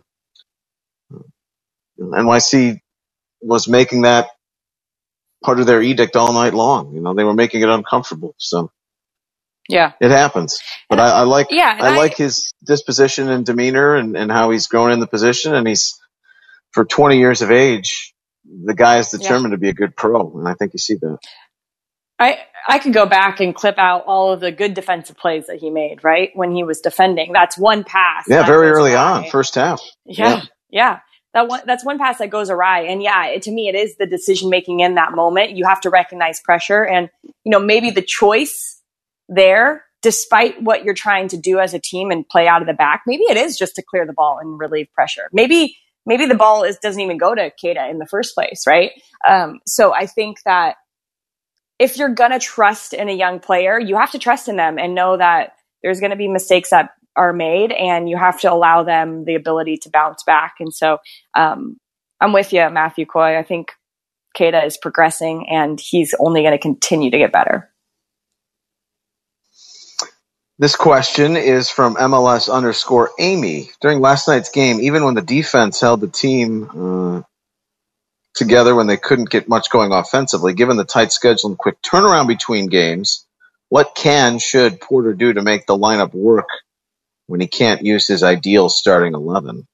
N Y C was making that part of their edict all night long. You know, they were making it uncomfortable. So Yeah. it happens. But I, I like Yeah, and I I- like his disposition and demeanor and, and how he's grown in the position. And he's, for twenty years of age, the guy is determined to be a good pro. And I think you see that. I I could go back and clip out all of the good defensive plays that he made, right? When he was defending. That's one pass. Yeah, that very goes early awry. on, first half. Yeah. Yeah. That one, that's one pass that goes awry. And yeah, it, to me, it is the decision making in that moment. You have to recognize pressure and, you know, maybe the choice there, despite what you're trying to do as a team and play out of the back, maybe it is just to clear the ball and relieve pressure. Maybe, maybe the ball is, doesn't even go to Keita in the first place. Right. Um, so I think that if you're going to trust in a young player, you have to trust in them and know that there's going to be mistakes that are made and you have to allow them the ability to bounce back. And so um, I'm with you, Matthew Coy. I think Keita is progressing and he's only going to continue to get better. This question is from M L S underscore Amy. During last night's game, even when the defense held the team uh, together when they couldn't get much going offensively, given the tight schedule and quick turnaround between games, what can, should Porter do to make the lineup work when he can't use his ideal starting eleven?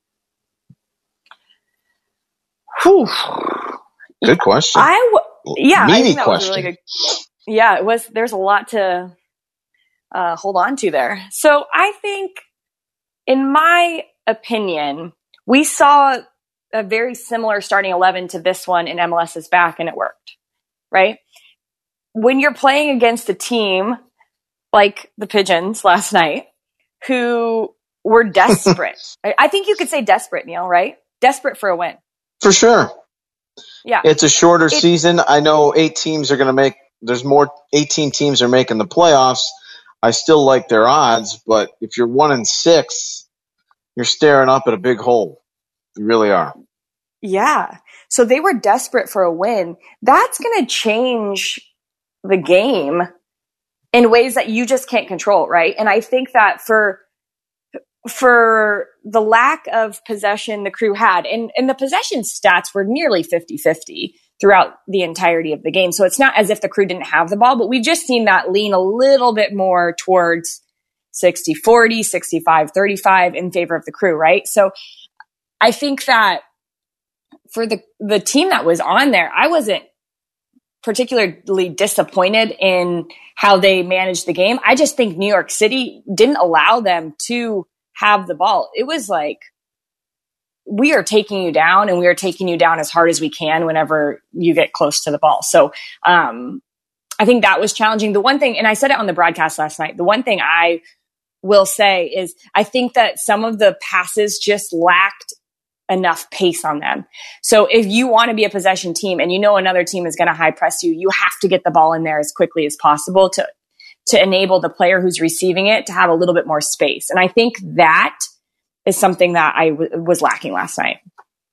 Whew. Good question. I w- yeah, I Meaty think that was question. a really good. Yeah, it was. There's a lot to uh, hold on to there. So I think, in my opinion, we saw a very similar starting eleven to this one in M L S's back, and it worked. Right? When you're playing against a team like the Pigeons last night, who were desperate. I I think you could say desperate, Neil, right? Desperate for a win. For sure. Yeah. It's a shorter It- season. I know eight teams are going to make, there's more, eighteen teams are making the playoffs. I still like their odds, but if you're one and six, you're staring up at a big hole. You really are. Yeah. So they were desperate for a win. That's going to change the game in ways that you just can't control, right? And I think that for for the lack of possession the Crew had, and, and the possession stats were nearly fifty-fifty throughout the entirety of the game. So it's not as if the Crew didn't have the ball, but we've just seen that lean a little bit more towards sixty forty, sixty-five thirty-five in favor of the Crew, right? So I think that for the, the team that was on there, I wasn't particularly disappointed in how they managed the game. I just think New York City didn't allow them to have the ball. It was like, we are taking you down and we are taking you down as hard as we can whenever you get close to the ball. So um, I think that was challenging. The one thing, and I said it on the broadcast last night, the one thing I will say is I think that some of the passes just lacked enough pace on them. So if you want to be a possession team and you know another team is going to high press you, you have to get the ball in there as quickly as possible to to enable the player who's receiving it to have a little bit more space. And I think that is something that I w- was lacking last night.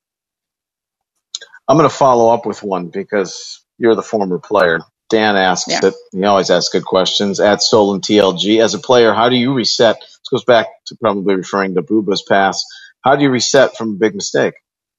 I'm going to follow up with one because you're the former player. Dan asks Yeah. it. He always asks good questions. At Solon T L G, as a player, how do you reset? This goes back to probably referring to Booba's pass. How do you reset from a big mistake?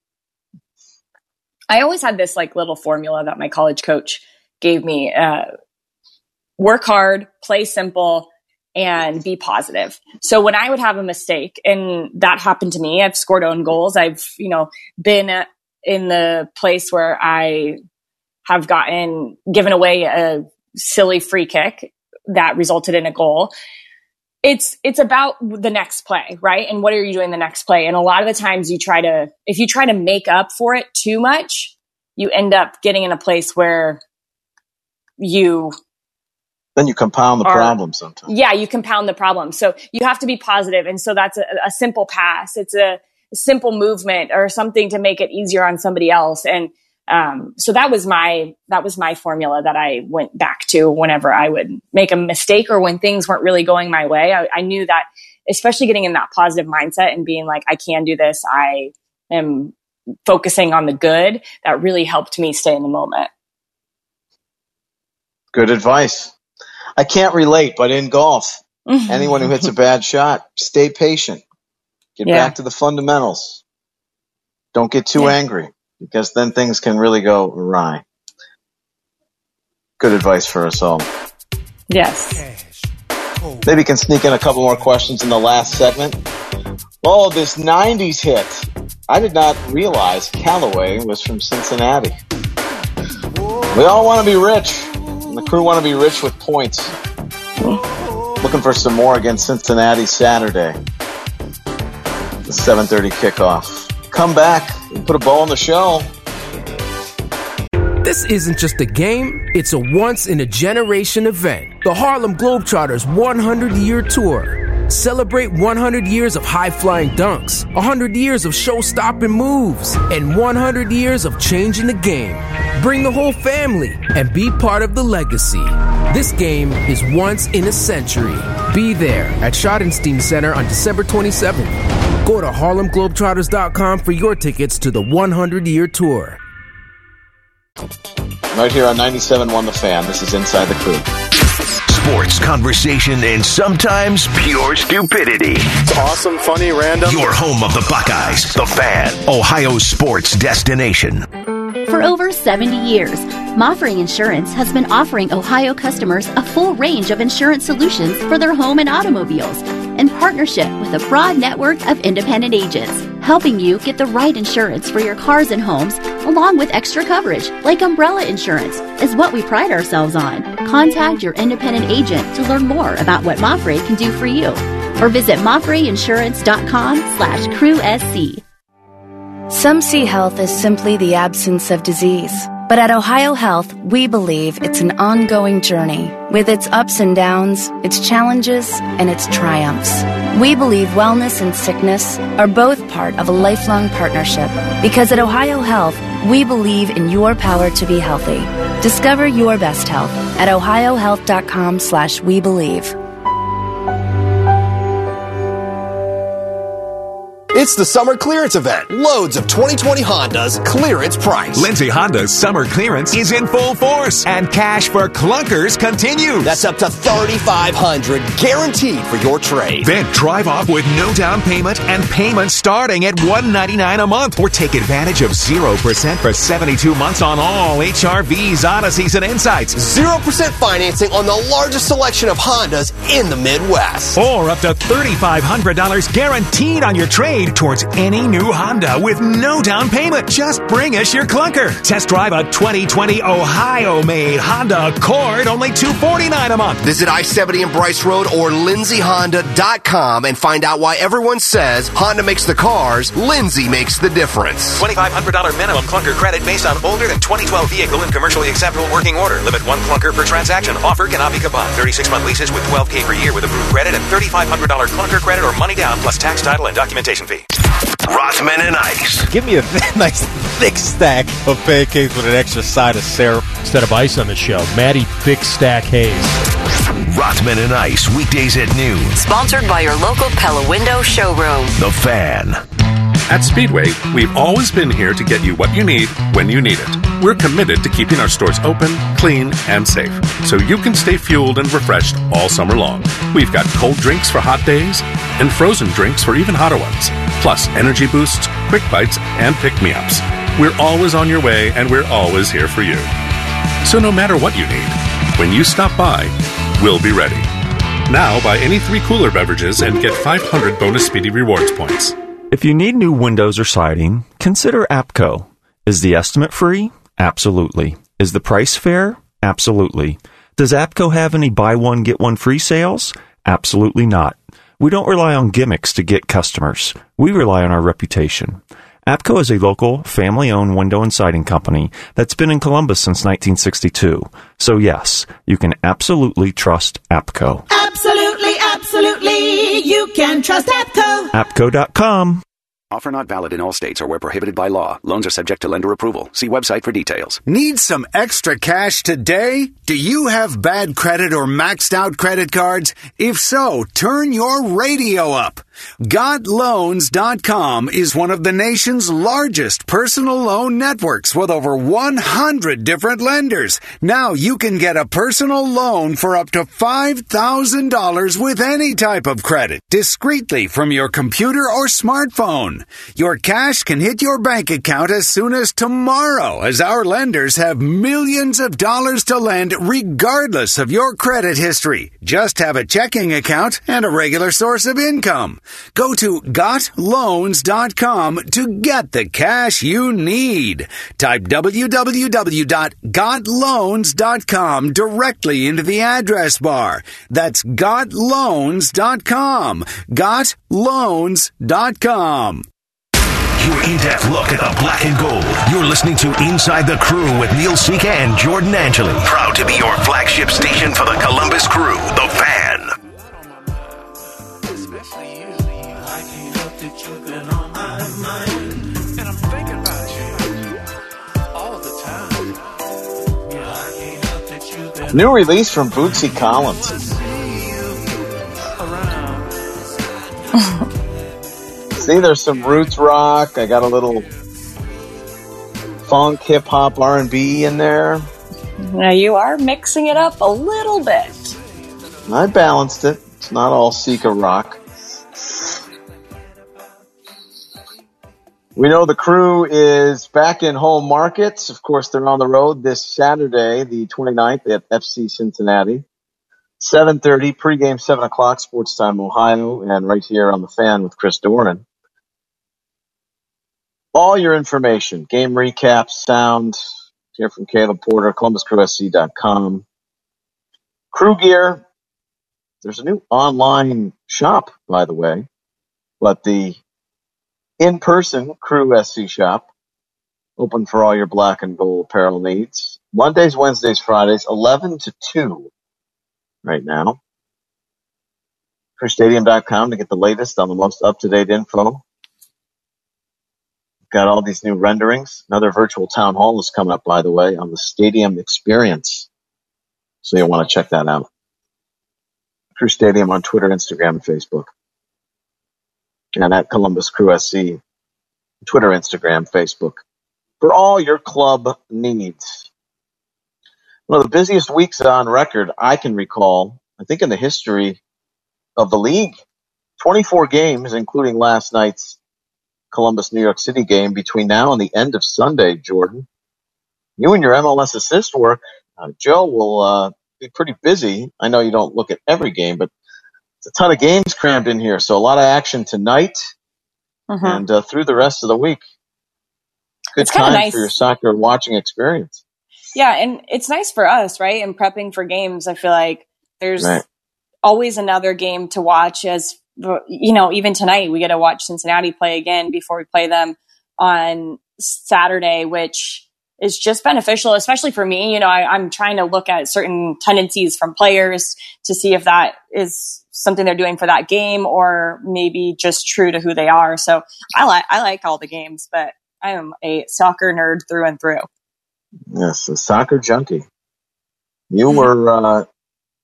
I always had this like little formula that my college coach gave me. Uh, work hard, play simple, and be positive. So when I would have a mistake, and that happened to me, I've scored own goals. I've, you know, been in the place where I have gotten given away a silly free kick that resulted in a goal. It's, it's about the next play, right? And what are you doing the next play? And a lot of the times you try to, if you try to make up for it too much, you end up getting in a place where you Then you compound the are- problem sometimes. Yeah, you compound the problem. So you have to be positive. And so that's a, a simple pass. It's a, a simple movement or something to make it easier on somebody else. And um, so that was my, that was my formula that I went back to whenever I would make a mistake or when things weren't really going my way. I, I knew that, especially getting in that positive mindset and being like, I can do this. I am focusing on the good. That really helped me stay in the moment. Good advice. I can't relate, but in golf, anyone who hits a bad shot, stay patient. Get Yeah. back to the fundamentals. Don't get too Yeah. angry, because then things can really go awry. Good advice for us all. Yes. Maybe can sneak in a couple more questions in the last segment. Oh, this nineties hit. I did not realize Callaway was from Cincinnati. We all want to be rich, and the crew want to be rich with points. Looking for some more against Cincinnati Saturday. The seven thirty kickoff. Come back and put a bow on the show. This isn't just a game, it's a once-in-a-generation event. The Harlem Globetrotters one hundred year Tour. Celebrate one hundred years of high-flying dunks, one hundred years of show-stopping moves, and one hundred years of changing the game. Bring the whole family and be part of the legacy. This game is once in a century. Be there at Schottenstein Center on December twenty-seventh. Go to Harlem Globetrotters dot com for your tickets to the one hundred year Tour. Right here on ninety-seven point one The Fan. This is Inside the Crew. Sports, conversation, and sometimes pure stupidity. It's awesome, funny, random. Your home of the Buckeyes, The Fan, Ohio's sports destination. For over seventy years, Mafre Insurance has been offering Ohio customers a full range of insurance solutions for their home and automobiles in partnership with a broad network of independent agents, helping you get the right insurance for your cars and homes, along with extra coverage like umbrella insurance, is what we pride ourselves on. Contact your independent agent to learn more about what Mafre can do for you, or visit mafre insurance dot com slash crew S C. Some see health as simply the absence of disease. But at Ohio Health, we believe it's an ongoing journey with its ups and downs, its challenges, and its triumphs. We believe wellness and sickness are both part of a lifelong partnership because at Ohio Health, we believe in your power to be healthy. Discover your best health at ohio health dot com slash we believe. It's the summer clearance event. Loads of twenty twenty Hondas clearance price. Lindsay Honda's summer clearance is in full force, and cash for clunkers continues. That's up to thirty-five hundred dollars guaranteed for your trade. Then drive off with no down payment and payments starting at one hundred ninety-nine dollars a month. Or take advantage of zero percent for seventy-two months on all H R Vs, Odysseys, and Insights. zero percent financing on the largest selection of Hondas in the Midwest. Or up to three thousand five hundred dollars guaranteed on your trade towards any new Honda with no down payment. Just bring us your clunker. Test drive a twenty twenty Ohio-made Honda Accord, only two hundred forty-nine dollars a month. Visit I seventy and Bryce Road or lindsay honda dot com and find out why everyone says Honda makes the cars, Lindsay makes the difference. twenty-five hundred dollars minimum clunker credit based on older than twenty twelve vehicle in commercially acceptable working order. Limit one clunker per transaction. Offer cannot be combined. thirty-six month leases with twelve K per year with approved credit and thirty-five hundred dollars clunker credit or money down plus tax, title, and documentation fee. Rothman and Ice. Give me a nice thick stack of pancakes with an extra side of syrup. Instead of ice on the show, Matty Big Stack Hayes. Rothman and Ice, weekdays at noon. Sponsored by your local Pella Window showroom. The Fan. At Speedway, we've always been here to get you what you need when you need it. We're committed to keeping our stores open, clean, and safe, so you can stay fueled and refreshed all summer long. We've got cold drinks for hot days and frozen drinks for even hotter ones, plus energy boosts, quick bites, and pick-me-ups. We're always on your way, and we're always here for you. So no matter what you need, when you stop by, we'll be ready. Now, buy any three cooler beverages and get five hundred bonus Speedy Rewards points. If you need new windows or siding, consider APCO. Is the estimate free? Absolutely. Is the price fair? Absolutely. Does APCO have any buy one, get one free sales? Absolutely not. We don't rely on gimmicks to get customers. We rely on our reputation. APCO is a local, family-owned window and siding company that's been in Columbus since nineteen sixty-two. So yes, you can absolutely trust APCO. Absolutely, absolutely, you can trust APCO. APCO dot com. Offer not valid in all states or where prohibited by law. Loans are subject to lender approval. See website for details. Need some extra cash today? Do you have bad credit or maxed out credit cards? If so, turn your radio up. Got Loans dot com is one of the nation's largest personal loan networks with over one hundred different lenders. Now you can get a personal loan for up to five thousand dollars with any type of credit, discreetly from your computer or smartphone. Your cash can hit your bank account as soon as tomorrow, as our lenders have millions of dollars to lend regardless of your credit history. Just have a checking account and a regular source of income. Go to Got Loans dot com to get the cash you need. Type w w w dot got loans dot com directly into the address bar. That's Got Loans dot com. Got Loans dot com. Your in-depth look at the black and gold. You're listening to Inside the Crew with Neil Sika and Jordan Angeli. Proud to be your flagship station for the Columbus Crew, the Fan. New release from Bootsy Collins. See, there's some roots rock. I got a little funk, hip hop, R and B in there. Now you are mixing it up a little bit. I balanced it. It's not all Sika rock. We know the Crew is back in home markets. Of course, they're on the road this Saturday, the twenty-ninth, at F C Cincinnati. seven thirty, pregame seven o'clock, Sports Time Ohio, and right here on the Fan with Chris Dornan. All your information, game recaps, sound, here from Caleb Porter, Columbus Crew S C dot com. Crew gear. There's a new online shop, by the way, but the in-person Crew S C shop, open for all your black and gold apparel needs. Mondays, Wednesdays, Fridays, eleven to two right now. crew stadium dot com to get the latest on the most up-to-date info. Got all these new renderings. Another virtual town hall is coming up, by the way, on the Stadium Experience. So you'll want to check that out. Crew Stadium on Twitter, Instagram, and Facebook. And at Columbus Crew S C, Twitter, Instagram, Facebook. For all your club needs. One of the busiest weeks on record I can recall, I think in the history of the league. twenty-four games, including last night's Columbus, New York City game between now and the end of Sunday, Jordan. You and your M L S assist work, uh, Joe, will uh, be pretty busy. I know you don't look at every game, but it's a ton of games crammed in here. So a lot of action tonight mm-hmm. and uh, through the rest of the week. Good it's time nice. for your soccer watching experience. Yeah, and it's nice for us, right? And prepping for games, I feel like there's right. always another game to watch as you know, even tonight we get to watch Cincinnati play again before we play them on Saturday, which is just beneficial, especially for me. You know, I, I'm trying to look at certain tendencies from players to see if that is something they're doing for that game or maybe just true to who they are. So I like, I like all the games, but I am a soccer nerd through and through. Yes, a soccer junkie. You were, uh,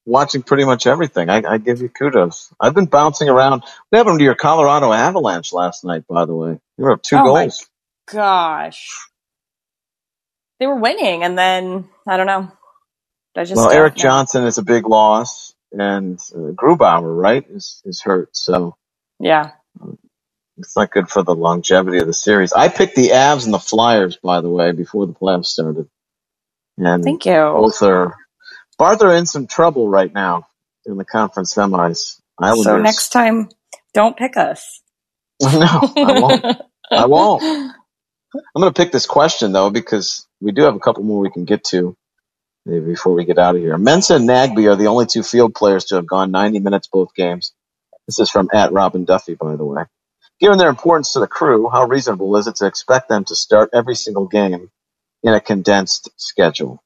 watching pretty much everything. I, I give you kudos. I've been bouncing around. What happened to your Colorado Avalanche last night, by the way? You were up two oh goals. My gosh. They were winning, and then, I don't know. I just well, don't Eric know. Johnson is a big loss, and uh, Grubauer, right, is, is hurt. So yeah, it's not good for the longevity of the series. I picked the Avs and the Flyers, by the way, before the playoffs started. And Thank you. Both are, both are in some trouble right now in the conference semis. Islanders. So next time, don't pick us. No, I won't. I won't. I'm going to pick this question, though, because we do have a couple more we can get to maybe before we get out of here. Mensah and Nagbe are the only two field players to have gone ninety minutes both games. This is from at Robin Duffy, by the way. Given their importance to the Crew, how reasonable is it to expect them to start every single game in a condensed schedule?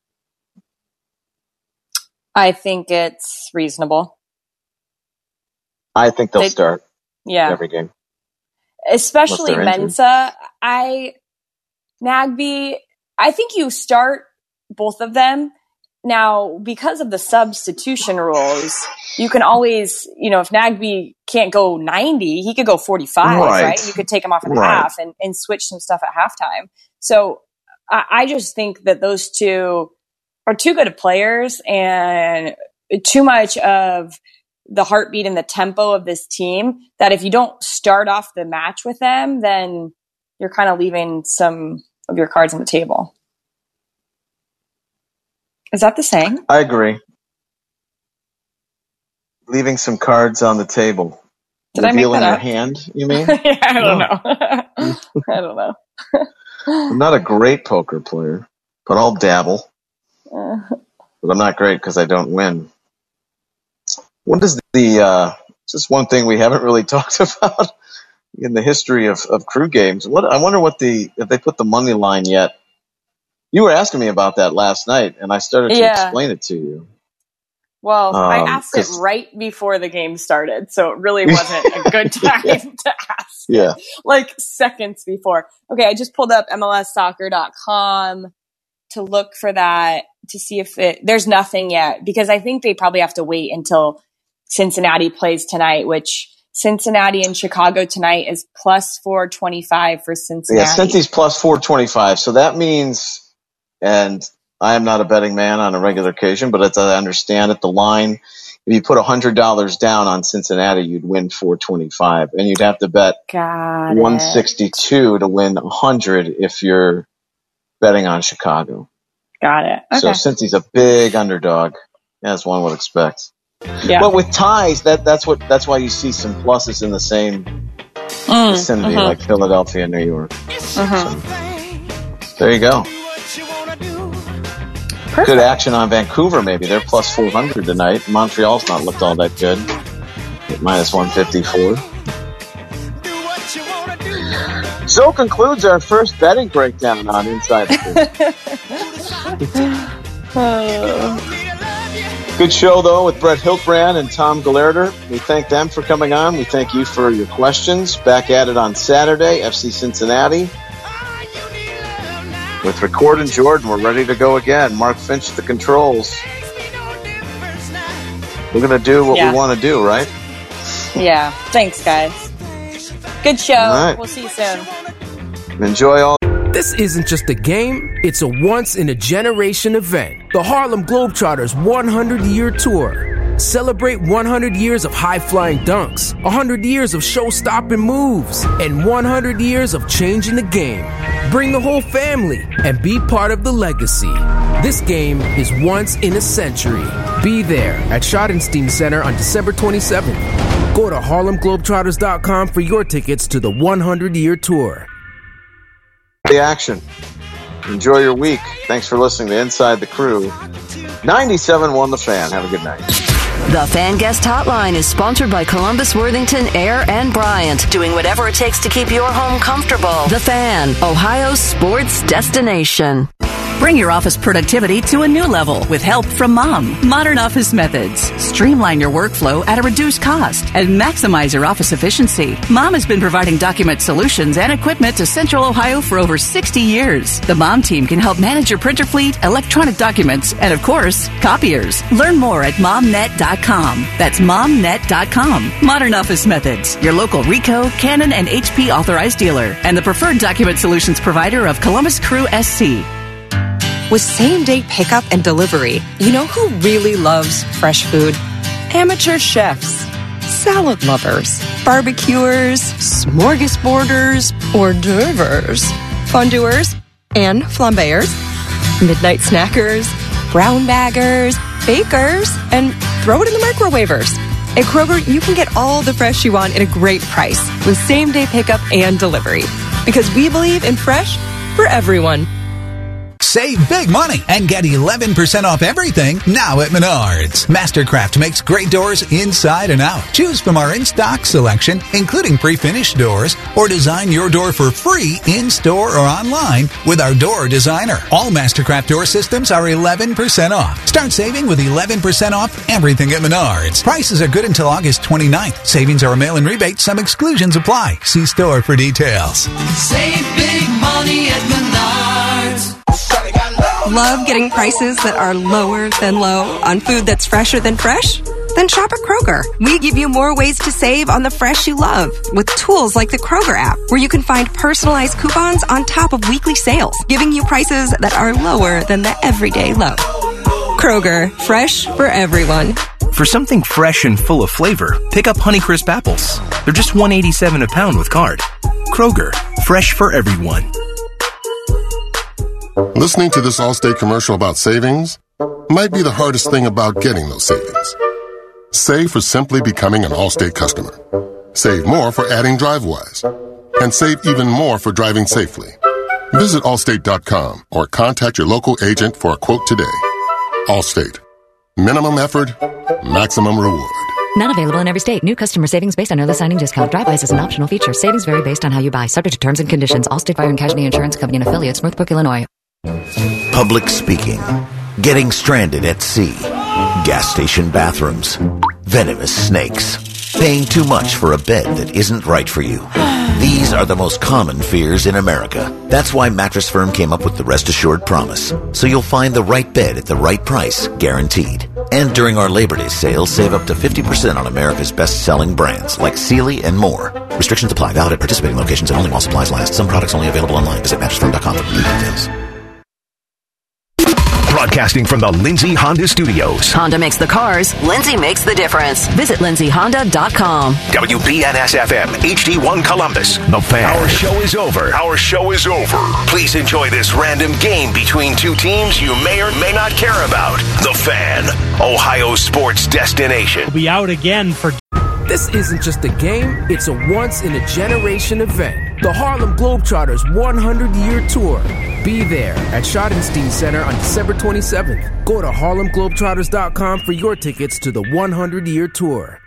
I think it's reasonable. I think they'll They- start Yeah. every game. Especially Unless they're injured. Mensah. I, Nagbe, I think you start both of them. Now, because of the substitution rules, you can always, you know, if Nagbe can't go ninety, he could go forty-five, right? Right. You could take him off at Right. half and, and switch some stuff at halftime. So I, I just think that those two are too good of players and too much of the heartbeat and the tempo of this team that if you don't start off the match with them, then you're kind of leaving some of your cards on the table. Is that the saying? I agree. Leaving some cards on the table. Did I make Revealing that your up? hand, you mean? yeah, I don't No. know. I don't know. I'm not a great poker player, but I'll dabble. Uh, But I'm not great because I don't win. What is the, uh, just one thing we haven't really talked about in the history of, of Crew games. What I wonder what the, if they put the money line yet. You were asking me about that last night, and I started to Yeah. explain it to you. well, I Um, asked it 'cause- right before the game started, so it really wasn't a good time Yeah. to ask. Yeah. Like seconds before. Okay, I just pulled up M L S soccer dot com to look for that to see if it, there's nothing yet because I think they probably have to wait until Cincinnati plays tonight, which Cincinnati and Chicago tonight is plus four twenty-five for Cincinnati. Yeah, Cincy's plus four twenty-five. So that means, and I am not a betting man on a regular occasion, but as I understand it, the line, if you put one hundred dollars down on Cincinnati, you'd win four twenty-five. And you'd have to bet Got one it. sixty-two to win one hundred if you're betting on Chicago. Got it. Okay. So Cincy's a big underdog, as one would expect. Yeah. But with ties, that that's what that's why you see some pluses in the same Mm, vicinity, mhm. like Philadelphia and New York. Mhm. There you go. Good action on Vancouver, maybe. They're plus four hundred tonight. Montreal's not looked all that good. At minus one fifty-four. So concludes our first betting breakdown on Inside the Crew. Good show, though, with Brett Hiltbrand and Tom Galerder. We thank them for coming on. We thank you for your questions. Back at it on Saturday, F C Cincinnati. With Record and Jordan, we're ready to go again. Mark Finch at the controls. We're going to do what Yeah. we want to do, right? Yeah. Thanks, guys. Good show. All right. We'll see you soon. Enjoy all. This isn't just a game, it's a once-in-a-generation event. The Harlem Globetrotters one hundred year Tour. Celebrate one hundred years of high-flying dunks, one hundred years of show-stopping moves, and one hundred years of changing the game. Bring the whole family and be part of the legacy. This game is once in a century. Be there at Schottenstein Center on December twenty-seventh. Go to Harlem Globetrotters dot com for your tickets to the one hundred year Tour. The action. Enjoy your week. Thanks for listening to Inside the Crew. ninety-seven one The Fan. Have a good night. The Fan Guest Hotline is sponsored by Columbus, Worthington, Air, and Bryant, doing whatever it takes to keep your home comfortable. The Fan, Ohio's sports destination. Bring your office productivity to a new level with help from Mom. Modern Office Methods. Streamline your workflow at a reduced cost and maximize your office efficiency. Mom has been providing document solutions and equipment to Central Ohio for over sixty years. The Mom team can help manage your printer fleet, electronic documents, and of course, copiers. Learn more at mom net dot com. That's mom net dot com. Modern Office Methods. Your local Ricoh, Canon, and H P authorized dealer and the preferred document solutions provider of Columbus Crew S C. With same-day pickup and delivery, you know who really loves fresh food? Amateur chefs, salad lovers, barbecuers, smorgasborders, hors d'oeuvres, fondue and flambeers, midnight snackers, brown baggers, bakers, and throw it in the microwavers. At Kroger, you can get all the fresh you want at a great price with same-day pickup and delivery. Because we believe in fresh for everyone. Save big money and get eleven percent off everything now at Menards. Mastercraft makes great doors inside and out. Choose from our in-stock selection, including pre-finished doors, or design your door for free in-store or online with our door designer. All Mastercraft door systems are eleven percent off. Start saving with eleven percent off everything at Menards. Prices are good until August twenty-ninth. Savings are a mail-in rebate. Some exclusions apply. See store for details. Save big money at Menards. Love getting prices that are lower than low on food that's fresher than fresh? Then shop at Kroger. We give you more ways to save on the fresh you love with tools like the Kroger app, where you can find personalized coupons on top of weekly sales, giving you prices that are lower than the everyday low. Kroger, fresh for everyone. For something fresh and full of flavor, pick up Honeycrisp apples. They're just one dollar and eighty-seven cents a pound with card. Kroger, fresh for everyone. Listening to this Allstate commercial about savings might be the hardest thing about getting those savings. Save for simply becoming an Allstate customer. Save more for adding DriveWise. And save even more for driving safely. Visit allstate dot com or contact your local agent for a quote today. Allstate. Minimum effort, maximum reward. Not available in every state. New customer savings based on early signing discount. DriveWise is an optional feature. Savings vary based on how you buy. Subject to terms and conditions. Allstate Fire and Casualty Insurance Company and Affiliates, Northbrook, Illinois. Public speaking. Getting stranded at sea. Gas station bathrooms. Venomous snakes. Paying too much for a bed that isn't right for you. These are the most common fears in America. That's why Mattress Firm came up with the Rest Assured Promise. So you'll find the right bed at the right price, guaranteed. And during our Labor Day sale, save up to fifty percent on America's best-selling brands like Sealy and more. Restrictions apply. Valid at participating locations and only while supplies last. Some products only available online. Visit mattress firm dot com for details. Broadcasting from the Lindsay Honda Studios. Honda makes the cars. Lindsay makes the difference. Visit lindsay honda dot com. W B N S F M, H D one Columbus. The Fan. Our show is over. Our show is over. Please enjoy this random game between two teams you may or may not care about. The Fan, Ohio sports destination. We'll be out again for... This isn't just a game, it's a once-in-a-generation event. The Harlem Globetrotters one hundred year Tour. Be there at Schottenstein Center on December twenty-seventh. Go to harlem globetrotters dot com for your tickets to the one hundred year Tour.